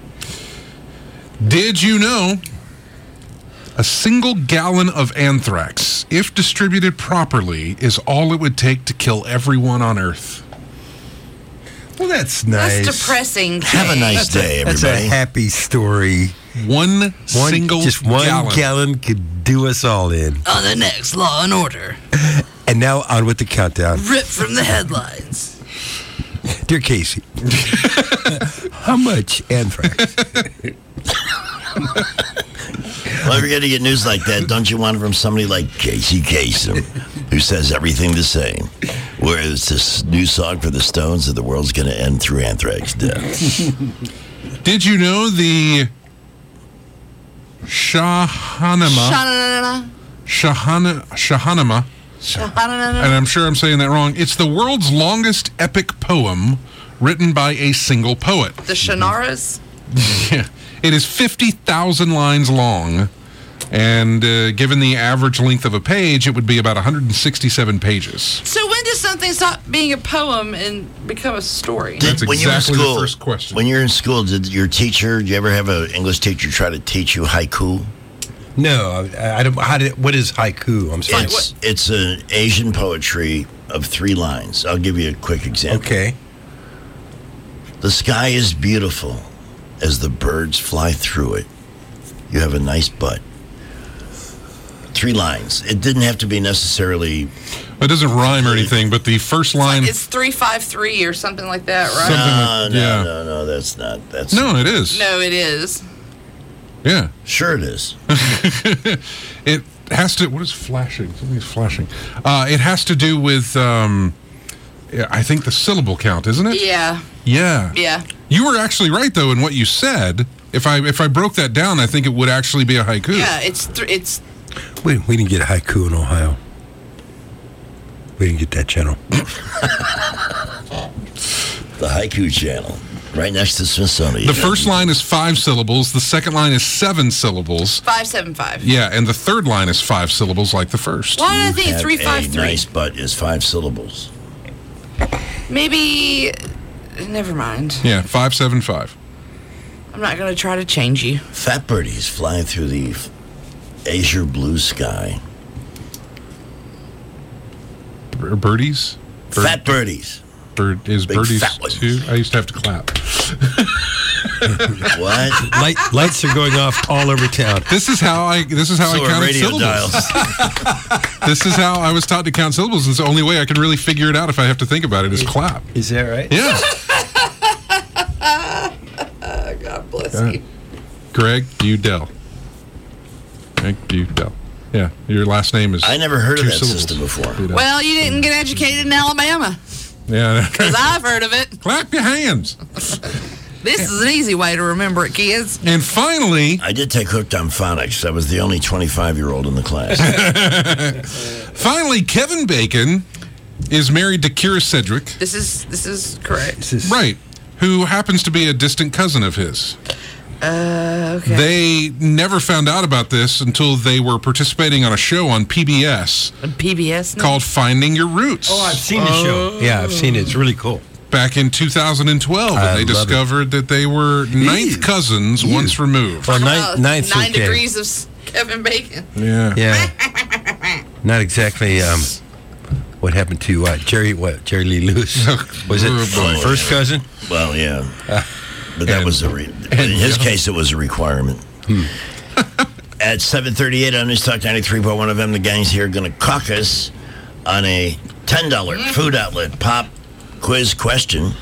[SPEAKER 21] Did you know a single gallon of anthrax, if distributed properly, is all it would take to kill everyone on Earth?
[SPEAKER 14] Well, that's nice.
[SPEAKER 19] That's depressing.
[SPEAKER 9] Have a nice day, everybody.
[SPEAKER 14] That's a happy story.
[SPEAKER 21] One single
[SPEAKER 14] gallon could do us all in.
[SPEAKER 19] On the next Law and Order.
[SPEAKER 14] And now on with the countdown.
[SPEAKER 19] Ripped from the headlines.
[SPEAKER 14] Dear Casey, how much anthrax?
[SPEAKER 9] Well, if you're going to get news like that, don't you want it from somebody like Casey Kasem, who says everything the same? Where it's this new song for the Stones that the world's going to end through anthrax death.
[SPEAKER 21] Did you know the Shahnameh, and I'm sure I'm saying that wrong, it's the world's longest epic poem written by a single poet.
[SPEAKER 19] The Shanaras?
[SPEAKER 21] Yeah. It is 50,000 lines long, and given the average length of a page, it would be about 167 pages.
[SPEAKER 19] So when does something stop being a poem and become a story?
[SPEAKER 21] That's exactly the first question.
[SPEAKER 9] When you're in school, did you ever have an English teacher try to teach you haiku?
[SPEAKER 14] No, I don't. What is haiku? I'm sorry.
[SPEAKER 9] It's an Asian poetry of 3 lines. I'll give you a quick example.
[SPEAKER 14] Okay.
[SPEAKER 9] The sky is beautiful as the birds fly through it. You have a nice butt. 3 lines. It didn't have to be necessarily...
[SPEAKER 21] It doesn't rime or anything, but the first line...
[SPEAKER 19] It's 353 or something like that, right?
[SPEAKER 9] No, that's not.
[SPEAKER 21] No, it is.
[SPEAKER 19] No, it is.
[SPEAKER 21] Yeah.
[SPEAKER 9] Sure it is.
[SPEAKER 21] It has to... What is flashing? Something's flashing. It has to do with... I think the syllable count, isn't it?
[SPEAKER 19] Yeah.
[SPEAKER 21] Yeah.
[SPEAKER 19] Yeah.
[SPEAKER 21] You were actually right, though, in what you said. If I broke that down, I think it would actually be a haiku.
[SPEAKER 19] Yeah, it's.
[SPEAKER 14] We didn't get a haiku in Ohio. We didn't get that channel.
[SPEAKER 9] The haiku channel, right next to Smithsonian.
[SPEAKER 21] The first line is 5 syllables. The second line is 7 syllables.
[SPEAKER 19] 575.
[SPEAKER 21] Yeah, and the third line is 5 syllables like the first.
[SPEAKER 19] Why did I think
[SPEAKER 9] Have
[SPEAKER 19] 353?
[SPEAKER 9] A nice butt is 5 syllables.
[SPEAKER 19] Maybe. Never mind.
[SPEAKER 21] Yeah, 575.
[SPEAKER 19] I'm not going to try to change you.
[SPEAKER 9] Fat birdies flying through the azure blue sky.
[SPEAKER 21] Birdies?
[SPEAKER 9] Fat birdies.
[SPEAKER 21] Is
[SPEAKER 9] Big
[SPEAKER 21] birdies
[SPEAKER 9] fat ones.
[SPEAKER 21] too? I used to have to clap.
[SPEAKER 9] What?
[SPEAKER 14] Lights are going off all over town.
[SPEAKER 21] This is how I counted
[SPEAKER 9] radio
[SPEAKER 21] syllables.
[SPEAKER 9] dials.
[SPEAKER 21] This is how I was taught to count syllables. It's the only way I can really figure it out if I have to think about it is clap.
[SPEAKER 14] Is that right?
[SPEAKER 21] Yeah.
[SPEAKER 19] God bless you.
[SPEAKER 21] Greg Udell. Greg Udell. Yeah, your last name is.
[SPEAKER 9] I never heard of
[SPEAKER 21] 2
[SPEAKER 9] that
[SPEAKER 21] syllables.
[SPEAKER 9] system before.
[SPEAKER 19] Well, you didn't get educated in Alabama.
[SPEAKER 21] Yeah.
[SPEAKER 19] Because I've heard of it.
[SPEAKER 21] Clap your hands.
[SPEAKER 19] This is an easy way to remember it, kids.
[SPEAKER 21] And finally,
[SPEAKER 9] I did take Hooked on Phonics. I was the only 25-year-old in the class.
[SPEAKER 21] finally, Kevin Bacon is married to Kira Sedgwick.
[SPEAKER 19] This is correct.
[SPEAKER 21] Right. Who happens to be a distant cousin of his.
[SPEAKER 19] Okay.
[SPEAKER 21] They never found out about this until they were participating on a show on PBS.
[SPEAKER 19] PBS? No?
[SPEAKER 21] Called Finding Your Roots.
[SPEAKER 14] Oh, I've seen the show. Yeah, I've seen it. It's really cool.
[SPEAKER 21] Back in 2012, and they discovered that they were ninth cousins once removed.
[SPEAKER 14] Well, ninth
[SPEAKER 19] 9
[SPEAKER 14] okay.
[SPEAKER 19] degrees of Kevin Bacon.
[SPEAKER 21] Yeah.
[SPEAKER 14] Yeah. Not exactly what happened to Jerry Lee Lewis. Was it first cousin?
[SPEAKER 9] Well, yeah. But that was in his case, it was a requirement. At 7:38 on News Talk 93.1 FM, the gang's here going to caucus on a $10 food outlet pop quiz question.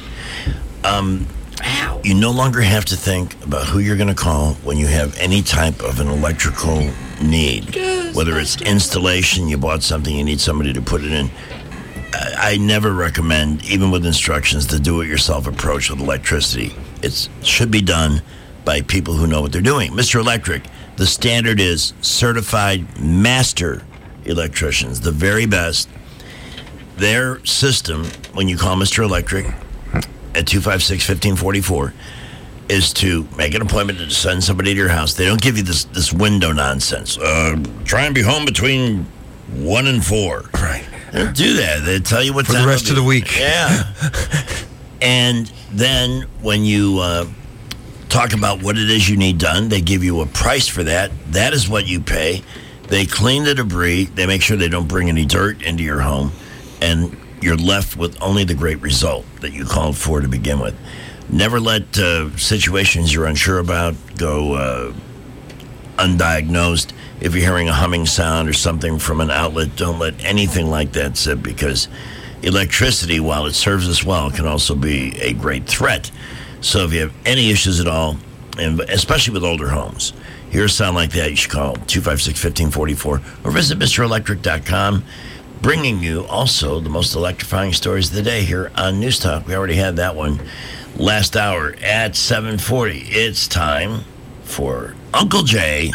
[SPEAKER 9] You no longer have to think about who you're going to call when you have any type of an electrical need. Whether it's installation, you bought something, you need somebody to put it in. I never recommend, even with instructions, the do-it-yourself approach with electricity. It should be done by people who know what they're doing. Mr. Electric, the standard is certified master electricians, the very best. Their system, when you call Mr. Electric at 256-1544, is to make an appointment to send somebody to your house. They don't give you this window nonsense. Try and be home between 1 and 4.
[SPEAKER 14] Right.
[SPEAKER 9] They don't do that. They tell you what
[SPEAKER 14] For
[SPEAKER 9] time
[SPEAKER 14] the rest of the week.
[SPEAKER 9] Yeah. And then when you talk about what it is you need done, they give you a price for that. That is what you pay. They clean the debris. They make sure they don't bring any dirt into your home. And you're left with only the great result that you called for to begin with. Never let situations you're unsure about go undiagnosed. If you're hearing a humming sound or something from an outlet, don't let anything like that sit, because electricity, while it serves us well, can also be a great threat. So if you have any issues at all, and especially with older homes, hear a sound like that, you should call 256-1544 or visit MrElectric.com, bringing you also the most electrifying stories of the day here on News Talk. We already had that one last hour at 7:40. It's time for Uncle Jay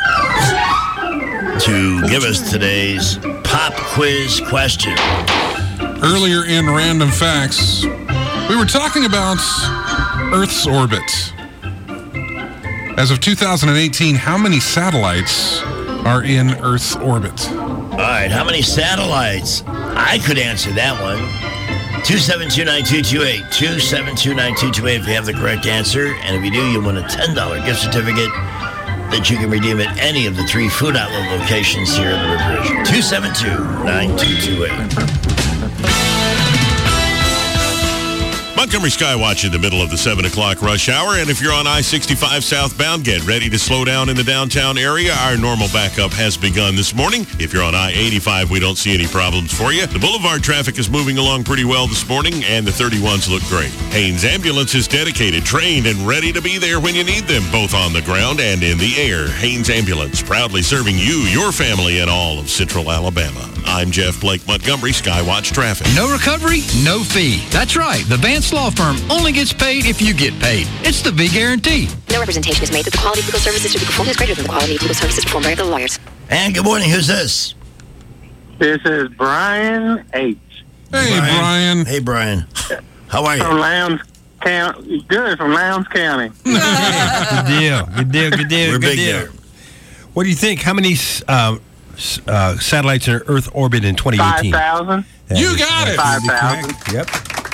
[SPEAKER 9] to give us today's pop quiz question.
[SPEAKER 21] Earlier in Random Facts, we were talking about Earth's orbit. As of 2018, how many satellites are in Earth's orbit?
[SPEAKER 9] All right, how many satellites? I could answer that one. 272-9228. 272-9228 if you have the correct answer. And if you do, you'll win a $10 gift certificate that you can redeem at any of the 3 food outlet locations here in the River Region. 272-9228.
[SPEAKER 8] Montgomery Skywatch in the middle of the 7 o'clock rush hour. And if you're on I-65 southbound, get ready to slow down in the downtown area. Our normal backup has begun this morning. If you're on I-85, we don't see any problems for you. The boulevard traffic is moving along pretty well this morning, and the 31s look great. Haynes Ambulance is dedicated, trained, and ready to be there when you need them, both on the ground and in the air. Haynes Ambulance, proudly serving you, your family, and all of Central Alabama. I'm Jeff Blake Montgomery, Skywatch Traffic.
[SPEAKER 17] No recovery, no fee. That's right. The Vance Law Firm only gets paid if you get paid. It's the V Guarantee.
[SPEAKER 18] No representation is made that the quality of legal services to be performed is greater than the quality of legal services performed by other lawyers.
[SPEAKER 9] And good morning. Who's this?
[SPEAKER 24] This is Brian H.
[SPEAKER 21] Hey, Brian.
[SPEAKER 9] Hey, Brian. How are you?
[SPEAKER 24] From Lowndes County. Good, from Lowndes County.
[SPEAKER 14] Good deal.
[SPEAKER 9] We're
[SPEAKER 14] Good
[SPEAKER 9] big
[SPEAKER 14] deal.
[SPEAKER 9] there.
[SPEAKER 14] What do you think? How many satellites in Earth orbit in 2018?
[SPEAKER 24] 5,000.
[SPEAKER 21] You got it.
[SPEAKER 24] 5,000.
[SPEAKER 14] Yep.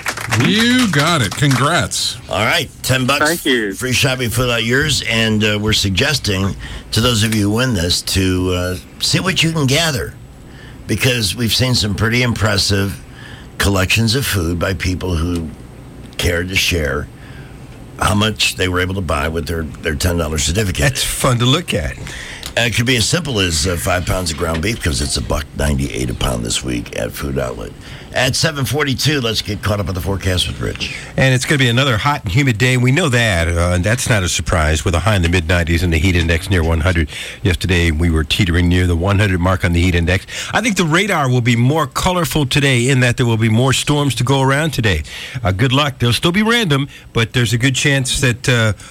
[SPEAKER 21] You got it. Congrats.
[SPEAKER 9] All right, $10.
[SPEAKER 24] Thank you.
[SPEAKER 9] Free shopping fill out yours, and we're suggesting to those of you who win this to see what you can gather, because we've seen some pretty impressive collections of food by people who cared to share how much they were able to buy with their $10 certificate.
[SPEAKER 14] That's fun to look at.
[SPEAKER 9] It could be as simple as 5 pounds of ground beef, because it's $1.98 a pound this week at Food Outlet. At 7:42, let's get caught up on the forecast with Rich.
[SPEAKER 14] And it's going to be another hot and humid day. We know that, and that's not a surprise, with a high in the mid-90s and the heat index near 100. Yesterday, we were teetering near the 100 mark on the heat index. I think the radar will be more colorful today, in that there will be more storms to go around today. Good luck. They'll still be random, but there's a good chance that,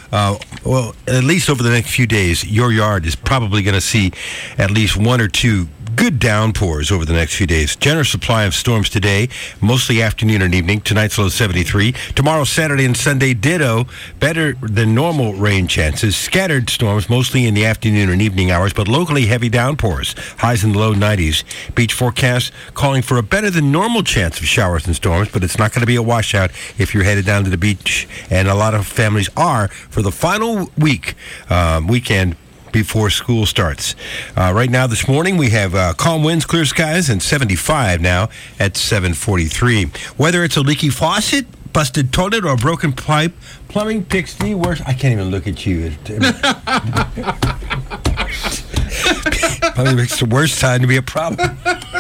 [SPEAKER 14] well, at least over the next few days, your yard is probably going to see at least one or two good downpours over the next few days. Generous supply of storms today, mostly afternoon and evening. Tonight's low 73. Tomorrow, Saturday and Sunday, ditto. Better than normal rain chances. Scattered storms, mostly in the afternoon and evening hours, but locally heavy downpours. Highs in the low 90s. Beach forecast calling for a better than normal chance of showers and storms, but it's not going to be a washout if you're headed down to the beach. And a lot of families are for the final weekend before school starts. Right now, this morning, we have calm winds, clear skies, and 75 now at 7:43. Whether it's a leaky faucet, busted toilet, or a broken pipe, plumbing picks the worst. I can't even look at you. Plumbing picks the worst time to be a problem.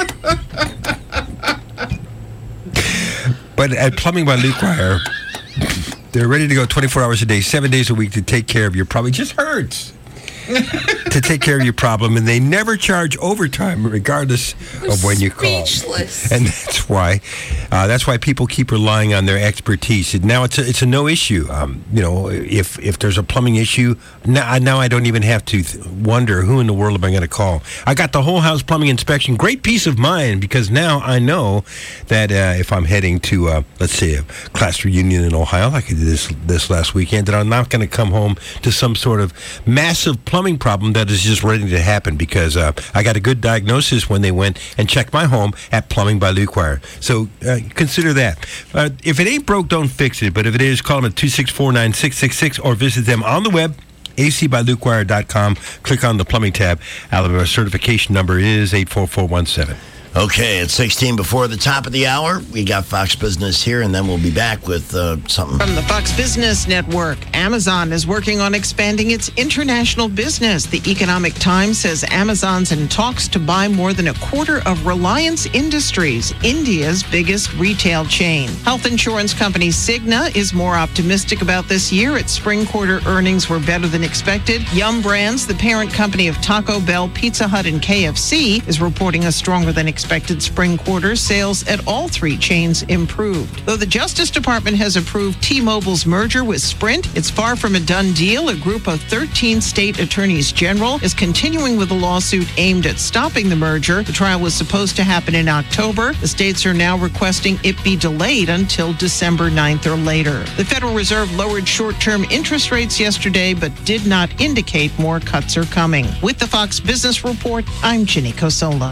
[SPEAKER 14] But at Plumbing by Luke Wire, they're ready to go 24 hours a day, 7 days a week to take care of your problem. It just hurts to take care of your problem, and they never charge overtime regardless of when you call.
[SPEAKER 19] Speechless.
[SPEAKER 14] And that's why people keep relying on their expertise. And now it's a no issue. If there's a plumbing issue, now I don't even have to wonder who in the world am I going to call. I got the whole house plumbing inspection. Great peace of mind, because now I know that if I'm heading to let's say a class reunion in Ohio, like I did this last weekend, that I'm not going to come home to some sort of massive plumbing problem that is just ready to happen, because I got a good diagnosis when they went and checked my home at Plumbing by Luke Wire. So consider that. If it ain't broke, don't fix it. But if it is, call them at 264-9666 or visit them on the web, acbylukewire.com. Click on the plumbing tab. Alabama certification number is 84417.
[SPEAKER 9] Okay, it's 16 before the top of the hour. We got Fox Business here, and then we'll be back with something.
[SPEAKER 7] From the Fox Business Network, Amazon is working on expanding its international business. The Economic Times says Amazon's in talks to buy more than a quarter of Reliance Industries, India's biggest retail chain. Health insurance company Cigna is more optimistic about this year. Its spring quarter earnings were better than expected. Yum Brands, the parent company of Taco Bell, Pizza Hut, and KFC, is reporting a stronger than expected spring quarter. Sales at all three chains improved. Though the Justice Department has approved T-Mobile's merger with Sprint, it's far from a done deal. A group of 13 state attorneys general is continuing with a lawsuit aimed at stopping the merger. The trial was supposed to happen in October. The states are now requesting it be delayed until December 9th or later. The Federal Reserve lowered short-term interest rates yesterday, but did not indicate more cuts are coming. With the Fox Business Report, I'm Ginny Cosola.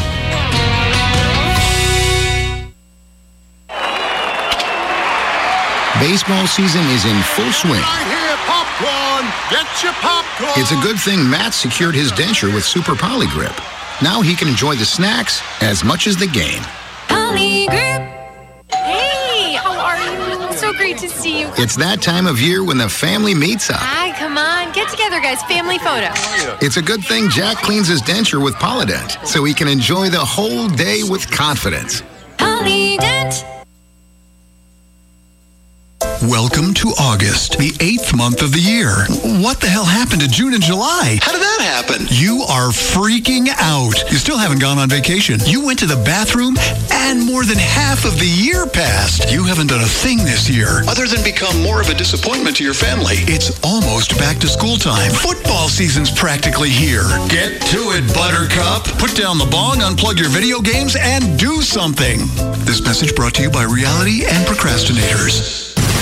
[SPEAKER 10] Baseball season is in full swing.
[SPEAKER 13] I hear popcorn. Get your popcorn.
[SPEAKER 10] It's a good thing Matt secured his denture with Super Polygrip. Now he can enjoy the snacks as much as the game.
[SPEAKER 11] Polygrip. Hey, how are you? So
[SPEAKER 6] great to see you.
[SPEAKER 10] It's that time of year when the family meets up.
[SPEAKER 6] Hi, come on. Get together, guys. Family photo.
[SPEAKER 10] It's a good thing Jack cleans his denture with Polydent so he can enjoy the whole day with confidence.
[SPEAKER 23] Polydent.
[SPEAKER 11] Welcome to August, the 8th month of the year. What the hell happened to June and July? How did that happen? You are freaking out. You still haven't gone on vacation. You went to the bathroom and more than half of the year passed. You haven't done a thing this year other than become more of a disappointment to your family. It's almost back to school time. Football season's practically here. Get to it, Buttercup. Put down the bong, unplug your video games, and do something. This message brought to you by Reality and Procrastinators.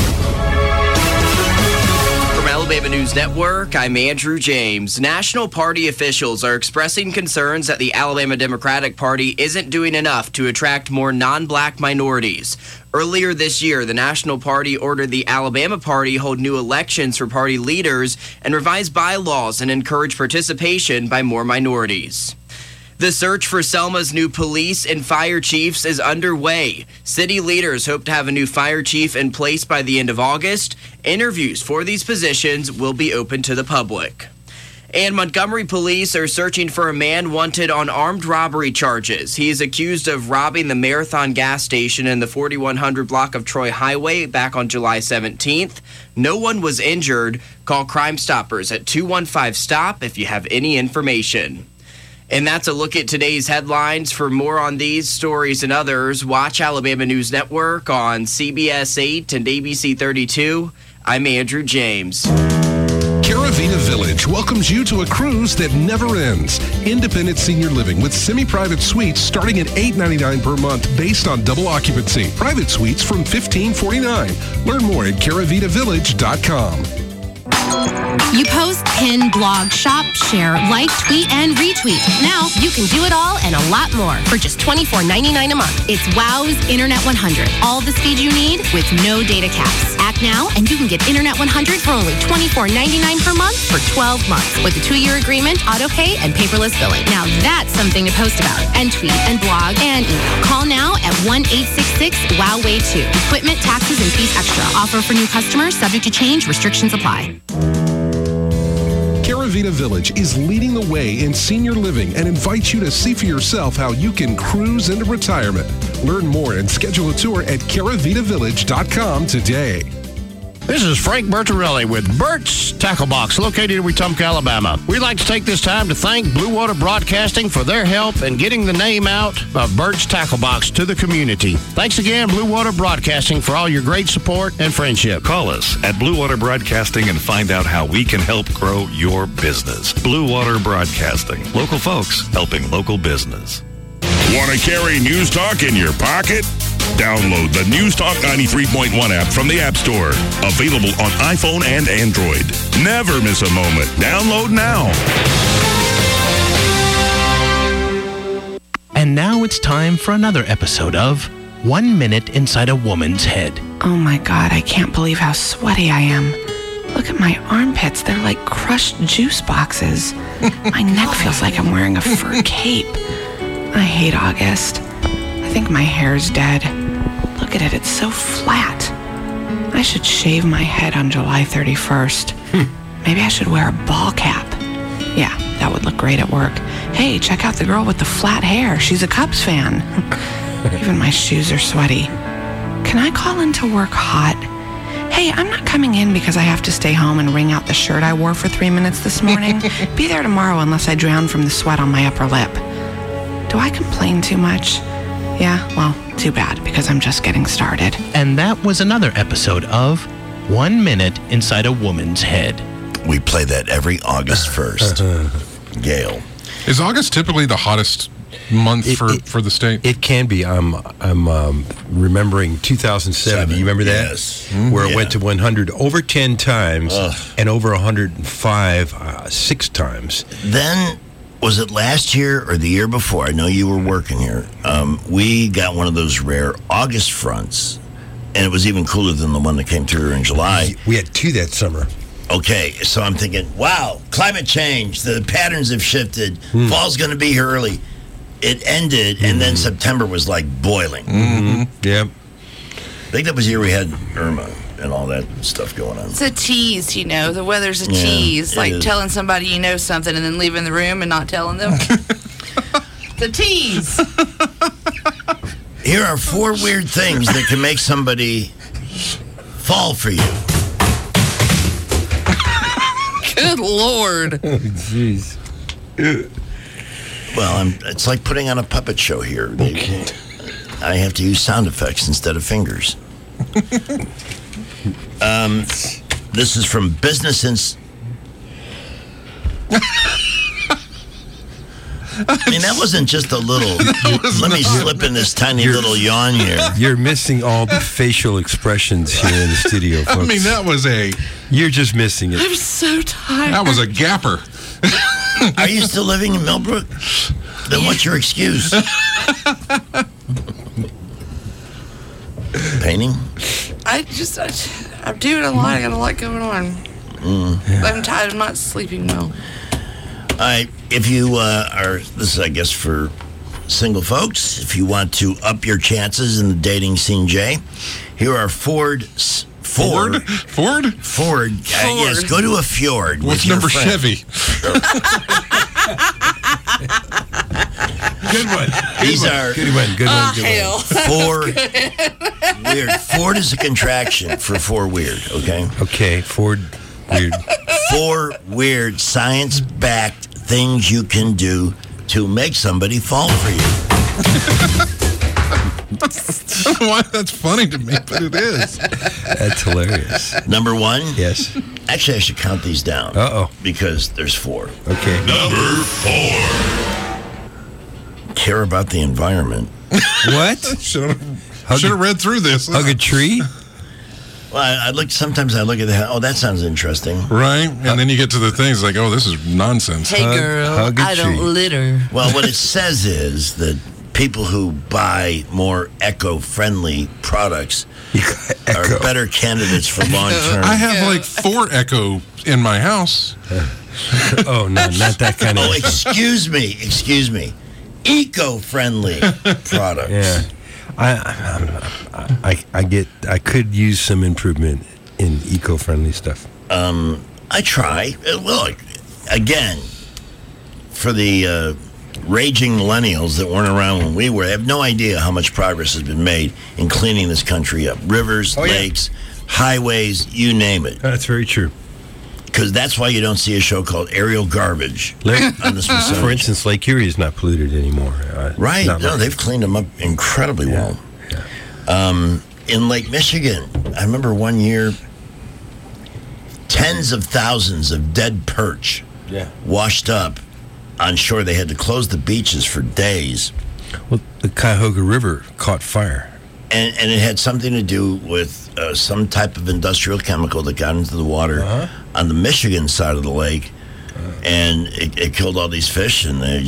[SPEAKER 3] Alabama News Network, I'm Andrew James. National Party officials are expressing concerns that the Alabama Democratic Party isn't doing enough to attract more non-black minorities. Earlier this year, the National Party ordered the Alabama Party hold new elections for party leaders and revise bylaws and encourage participation by more minorities. The search for Selma's new police and fire chiefs is underway. City leaders hope to have a new fire chief in place by the end of August. Interviews for these positions will be open to the public. And Montgomery police are searching for a man wanted on armed robbery charges. He is accused of robbing the Marathon gas station in the 4100 block of Troy Highway back on July 17th. No one was injured. Call Crime Stoppers at 215-STOP if you have any information. And that's a look at today's headlines. For more on these stories and others, watch Alabama News Network on CBS 8 and ABC 32. I'm Andrew James.
[SPEAKER 12] Caravita Village welcomes you to a cruise that never ends. Independent senior living with semi-private suites starting at $8.99 per month based on double occupancy. Private suites from $15.49. Learn more at caravitavillage.com.
[SPEAKER 15] You post, pin, blog, shop, share, like, tweet, and retweet. Now you can do it all and a lot more for just $24.99 a month. It's WOW's Internet 100. All the speed you need with no data caps. Act now and you can get Internet 100 for only $24.99 per month for 12 months with a 2-year agreement, auto pay, and paperless billing. Now that's something to post about and tweet and blog and email. Call now at 1-866-WOW-WAY2. Equipment, taxes, and fees extra. Offer for new customers. Subject to change. Restrictions apply.
[SPEAKER 12] Caravita Village is leading the way in senior living and invites you to see for yourself how you can cruise into retirement. Learn more and schedule a tour at caravitavillage.com today.
[SPEAKER 25] This is Frank Bertarelli with Bert's Tackle Box, located in Wetumpka, Alabama. We'd like to take this time to thank Blue Water Broadcasting for their help in getting the name out of Bert's Tackle Box to the community. Thanks again, Blue Water Broadcasting, for all your great support and friendship.
[SPEAKER 26] Call us at Blue Water Broadcasting and find out how we can help grow your business. Blue Water Broadcasting. Local folks helping local business.
[SPEAKER 8] Want to carry News Talk in your pocket? Download the News Talk 93.1 app from the App Store. Available on iPhone and Android. Never miss a moment. Download now.
[SPEAKER 27] And now it's time for another episode of 1 Minute Inside a Woman's Head.
[SPEAKER 28] Oh my God, I can't believe how sweaty I am. Look at my armpits. They're like crushed juice boxes. My neck feels like I'm wearing a fur cape. I hate August. I think my hair's dead. Look at it, it's so flat. I should shave my head on July 31st. Maybe I should wear a ball cap. Yeah, that would look great at work. Hey, check out the girl with the flat hair. She's a Cubs fan. Even my shoes are sweaty. Can I call into work hot? Hey, I'm not coming in because I have to stay home and wring out the shirt I wore for 3 minutes this morning. Be there tomorrow unless I drown from the sweat on my upper lip. Do I complain too much? Yeah, well, too bad, because I'm just getting started.
[SPEAKER 27] And that was another episode of 1 Minute Inside a Woman's Head.
[SPEAKER 9] We play that every August 1st. Gail.
[SPEAKER 21] Is August typically the hottest month for the state?
[SPEAKER 14] It can be. I'm remembering 2007. You remember that?
[SPEAKER 9] Yes.
[SPEAKER 14] Where it went to 100 over 10 times and over 105 6 times.
[SPEAKER 9] Then, was it last year or the year before? I know you were working here. We got one of those rare August fronts, and it was even cooler than the one that came through in July.
[SPEAKER 14] We had 2 that summer.
[SPEAKER 9] Okay, so I'm thinking, wow, climate change, the patterns have shifted, fall's going to be here early. It ended, and then September was like boiling.
[SPEAKER 14] Yep.
[SPEAKER 9] I think that was the year we had Irma. and all that stuff going on.
[SPEAKER 19] It's a tease, The weather's a tease. Like telling somebody you know something and then leaving the room and not telling them. It's a tease.
[SPEAKER 9] Here are 4 weird things that can make somebody fall for you.
[SPEAKER 19] Good Lord.
[SPEAKER 14] Oh, jeez.
[SPEAKER 9] Well, it's like putting on a puppet show here. Okay. I have to use sound effects instead of fingers. This is from Business I mean, that wasn't just a little. Let me slip in this tiny little yawn here.
[SPEAKER 14] You're missing all the facial expressions here in the studio, folks.
[SPEAKER 21] I mean, that was a.
[SPEAKER 14] You're just missing it.
[SPEAKER 19] I'm so tired.
[SPEAKER 21] That was a gapper.
[SPEAKER 9] Are you still living in Millbrook? Then what's your excuse? Painting?
[SPEAKER 19] I'm doing a lot. I got a lot going on. I'm tired. I'm not sleeping well.
[SPEAKER 9] If you are, this is, I guess, for single folks, if you want to up your chances in the dating scene, Jay, here are Ford. Yes, go to a fjord.
[SPEAKER 21] What's number Chevy?
[SPEAKER 14] Good one. Good one.
[SPEAKER 9] 4 weird. Ford is a contraction for 4 weird, okay?
[SPEAKER 14] Okay, Ford weird.
[SPEAKER 9] 4 weird science-backed things you can do to make somebody fall for you.
[SPEAKER 21] I don't know why that's funny to me, but it is.
[SPEAKER 14] That's hilarious.
[SPEAKER 9] Number 1?
[SPEAKER 14] Yes.
[SPEAKER 9] Actually, I should count these down.
[SPEAKER 14] Uh-oh.
[SPEAKER 9] Because there's 4.
[SPEAKER 14] Okay.
[SPEAKER 8] Number 4.
[SPEAKER 9] Care about the environment.
[SPEAKER 14] What?
[SPEAKER 21] Should have read through this.
[SPEAKER 14] Hug a tree?
[SPEAKER 9] Well, sometimes I look at that. Oh, that sounds interesting.
[SPEAKER 21] Right? And then you get to the things like, oh, this is nonsense.
[SPEAKER 19] Hey, girl, I don't litter.
[SPEAKER 9] Well, what it says is that people who buy more eco-friendly products are better candidates for long-term.
[SPEAKER 21] I have like 4 Echo in my house.
[SPEAKER 14] Oh, no, not that kind of...
[SPEAKER 9] Oh, excuse me. Eco-friendly products.
[SPEAKER 14] Yeah. I could use some improvement in eco-friendly stuff.
[SPEAKER 9] I try. Well, again, for the raging millennials that weren't around when we were, they have no idea how much progress has been made in cleaning this country up. Rivers, lakes, highways, you name it.
[SPEAKER 14] That's very true.
[SPEAKER 9] Because that's why you don't see a show called Aerial Garbage on the Smithsonian.
[SPEAKER 14] For instance, Lake Erie is not polluted anymore.
[SPEAKER 9] Right. No, they've cleaned them up incredibly well. Yeah. In Lake Michigan, I remember one year, tens of thousands of dead perch washed up on shore. They had to close the beaches for days.
[SPEAKER 14] Well, the Cuyahoga River caught fire.
[SPEAKER 9] And it had something to do with some type of industrial chemical that got into the water on the Michigan side of the lake, and it killed all these fish, and it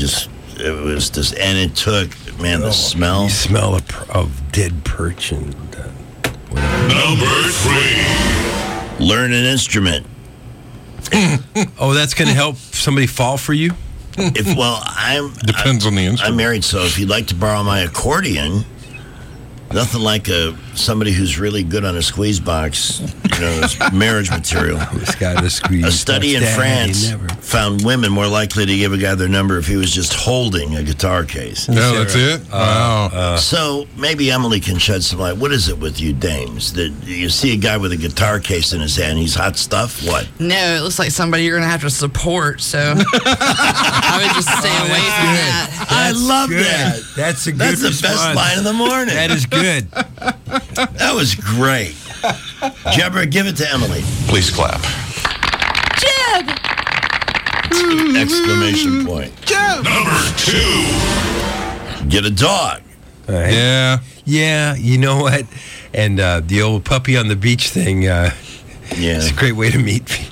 [SPEAKER 9] took, the smell.
[SPEAKER 14] The smell of dead perch and...
[SPEAKER 8] Number 3.
[SPEAKER 9] Learn an instrument.
[SPEAKER 14] Oh, that's going to help somebody fall for you?
[SPEAKER 21] Depends on the instrument.
[SPEAKER 9] I'm married, so if you'd like to borrow my accordion... Nothing like somebody who's really good on a squeeze box, marriage material.
[SPEAKER 14] This guy to squeeze.
[SPEAKER 9] A study in France found women more likely to give a guy their number if he was just holding a guitar case.
[SPEAKER 21] No, that's it? Wow.
[SPEAKER 9] So maybe Emily can shed some light. What is it with you dames? That you see a guy with a guitar case in his hand, he's hot stuff? What?
[SPEAKER 19] No, it looks like somebody you're going to have to support, so I would just stay away from that.
[SPEAKER 9] I love that.
[SPEAKER 14] That's a good response.
[SPEAKER 9] That's the best line of the morning.
[SPEAKER 14] That is good.
[SPEAKER 9] That was great. Jebra, give it to Emily.
[SPEAKER 26] Please clap.
[SPEAKER 19] Jeb!
[SPEAKER 9] Exclamation point.
[SPEAKER 19] Jeb!
[SPEAKER 8] Number 2.
[SPEAKER 9] Get a dog.
[SPEAKER 21] Yeah.
[SPEAKER 14] Yeah, you know what? And the old puppy on the beach thing, it's a great way to meet.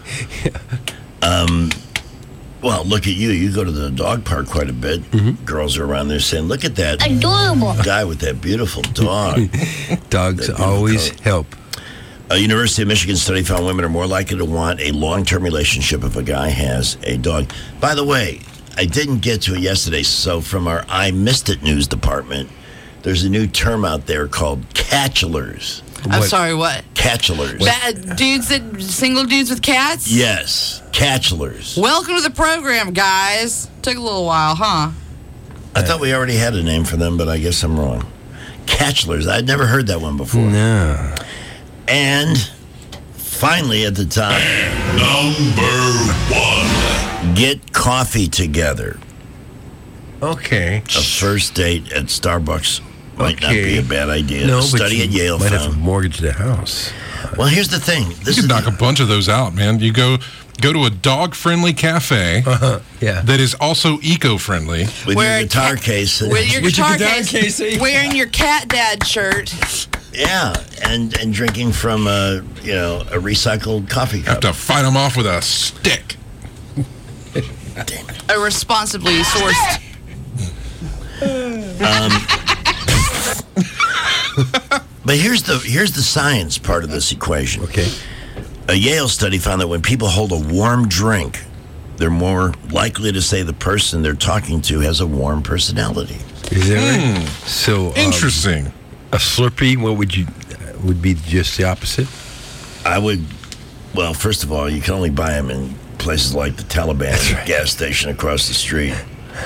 [SPEAKER 9] Well, look at you. You go to the dog park quite a bit. Mm-hmm. Girls are around there saying, look at that
[SPEAKER 18] adorable
[SPEAKER 9] guy with that beautiful dog.
[SPEAKER 14] Dogs always help.
[SPEAKER 9] A University of Michigan study found women are more likely to want a long-term relationship if a guy has a dog. By the way, I didn't get to it yesterday, so from our I Missed It news department, there's a new term out there called catchulars.
[SPEAKER 19] I'm sorry, what?
[SPEAKER 9] Catchulars.
[SPEAKER 19] Single dudes with cats?
[SPEAKER 9] Yes, catchulars.
[SPEAKER 19] Welcome to the program, guys. Took a little while, huh?
[SPEAKER 9] I thought we already had a name for them, but I guess I'm wrong. Catchulars. I'd never heard that one before.
[SPEAKER 14] No.
[SPEAKER 9] And finally, at the top,
[SPEAKER 8] number 1.
[SPEAKER 9] Get coffee together.
[SPEAKER 14] Okay.
[SPEAKER 9] A first date at Starbucks might not be a bad idea.
[SPEAKER 14] No,
[SPEAKER 9] Study
[SPEAKER 14] but
[SPEAKER 9] at Yale
[SPEAKER 14] might have to
[SPEAKER 9] found.
[SPEAKER 14] mortgage the house.
[SPEAKER 9] Well, here's the thing.
[SPEAKER 21] You can knock a bunch of those out, man. You go to a dog-friendly cafe that is also eco-friendly.
[SPEAKER 9] With your guitar case.
[SPEAKER 19] With your guitar case. Wearing your cat dad shirt.
[SPEAKER 9] Yeah, and drinking from a recycled coffee cup.
[SPEAKER 21] Have to fight them off with a stick.
[SPEAKER 9] Damn it.
[SPEAKER 19] A responsibly sourced.
[SPEAKER 9] But here's the science part of this equation.
[SPEAKER 14] Okay.
[SPEAKER 9] A Yale study found that when people hold a warm drink, they're more likely to say the person they're talking to has a warm personality.
[SPEAKER 14] Is that right? So
[SPEAKER 21] interesting.
[SPEAKER 14] A Slurpee, what would be just the opposite?
[SPEAKER 9] I would. Well, first of all, you can only buy them in places like the Taliban gas station across the street.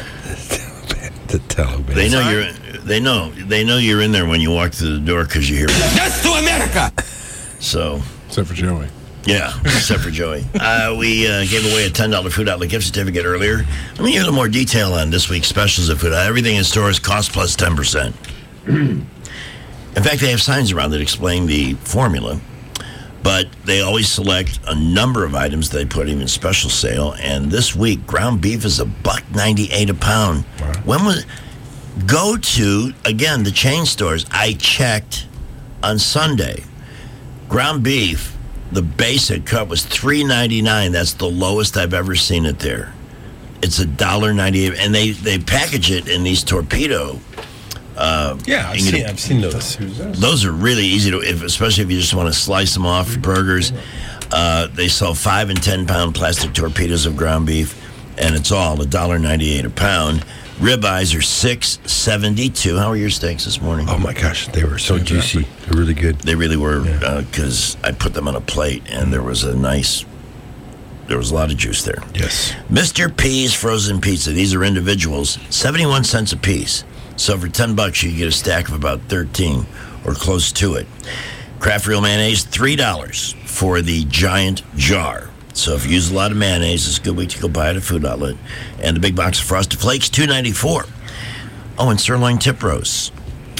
[SPEAKER 14] The Taliban.
[SPEAKER 9] They know you're in there when you walk through the door because you hear.
[SPEAKER 13] Death to America.
[SPEAKER 9] So.
[SPEAKER 21] Except for Joey.
[SPEAKER 9] Yeah, except for Joey. We gave away a $10 Food Outlet gift certificate earlier. Let me give you a little more detail on this week's specials at Food Outlet. Everything in stores cost plus 10%. In fact, they have signs around that explain the formula, but they always select a number of items they put in special sale. And this week, ground beef is $1.98 a pound. Wow. When was? Go to again the chain stores. I checked on Sunday. Ground beef, the basic cut was $3.99. That's the lowest I've ever seen it there. It's $1.98, and they package it in these torpedo.
[SPEAKER 14] I've seen those.
[SPEAKER 9] Those are really easy to, especially if you just want to slice them off for burgers. They sell 5 and 10 pound plastic torpedoes of ground beef, and it's all $1.98 a pound. Ribeyes are $6.72. How are your steaks this morning?
[SPEAKER 14] Oh my gosh, they were so juicy. They're really good.
[SPEAKER 9] They really were, because I put them on a plate, and there was a lot of juice there.
[SPEAKER 14] Yes.
[SPEAKER 9] Mr. P's Frozen Pizza. These are individuals, 71 cents a piece. So for $10, you get a stack of about 13 or close to it. Kraft Real Mayonnaise, $3 for the giant jar. So if you use a lot of mayonnaise, it's a good week to go buy at a Food Outlet. And the big box of Frosted Flakes, $2.94. Oh, and sirloin tip roasts,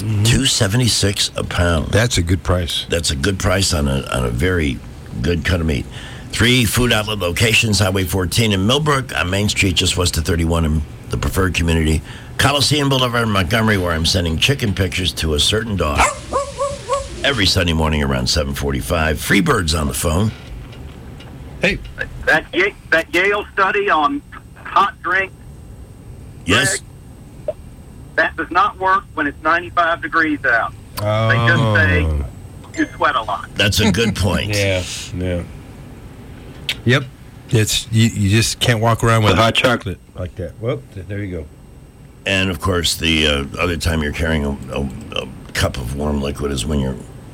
[SPEAKER 9] $2.76 a pound.
[SPEAKER 14] That's a good price.
[SPEAKER 9] That's a good price on a very good cut of meat. 3 Food Outlet locations, Highway 14 in Millbrook, on Main Street, just west of 31 in the preferred community. Coliseum Boulevard in Montgomery, where I'm sending chicken pictures to a certain dog every Sunday morning around 7:45. Freebird's on the phone.
[SPEAKER 14] Hey.
[SPEAKER 1] That Yale study on hot drinks.
[SPEAKER 9] Yes.
[SPEAKER 1] Greg, that does not work when it's 95 degrees out.
[SPEAKER 14] Oh.
[SPEAKER 1] They just say you sweat a lot.
[SPEAKER 9] That's a good point.
[SPEAKER 14] Yeah. Yep. It's you just can't walk around with hot chocolate like that. Well, there you go.
[SPEAKER 9] And of course, the other time you're carrying a cup of warm liquid is when you're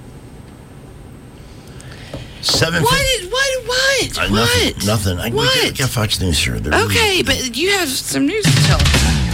[SPEAKER 9] 7.
[SPEAKER 19] What?
[SPEAKER 9] Nothing. We got Fox News here.
[SPEAKER 19] Okay, but you have some news to tell us.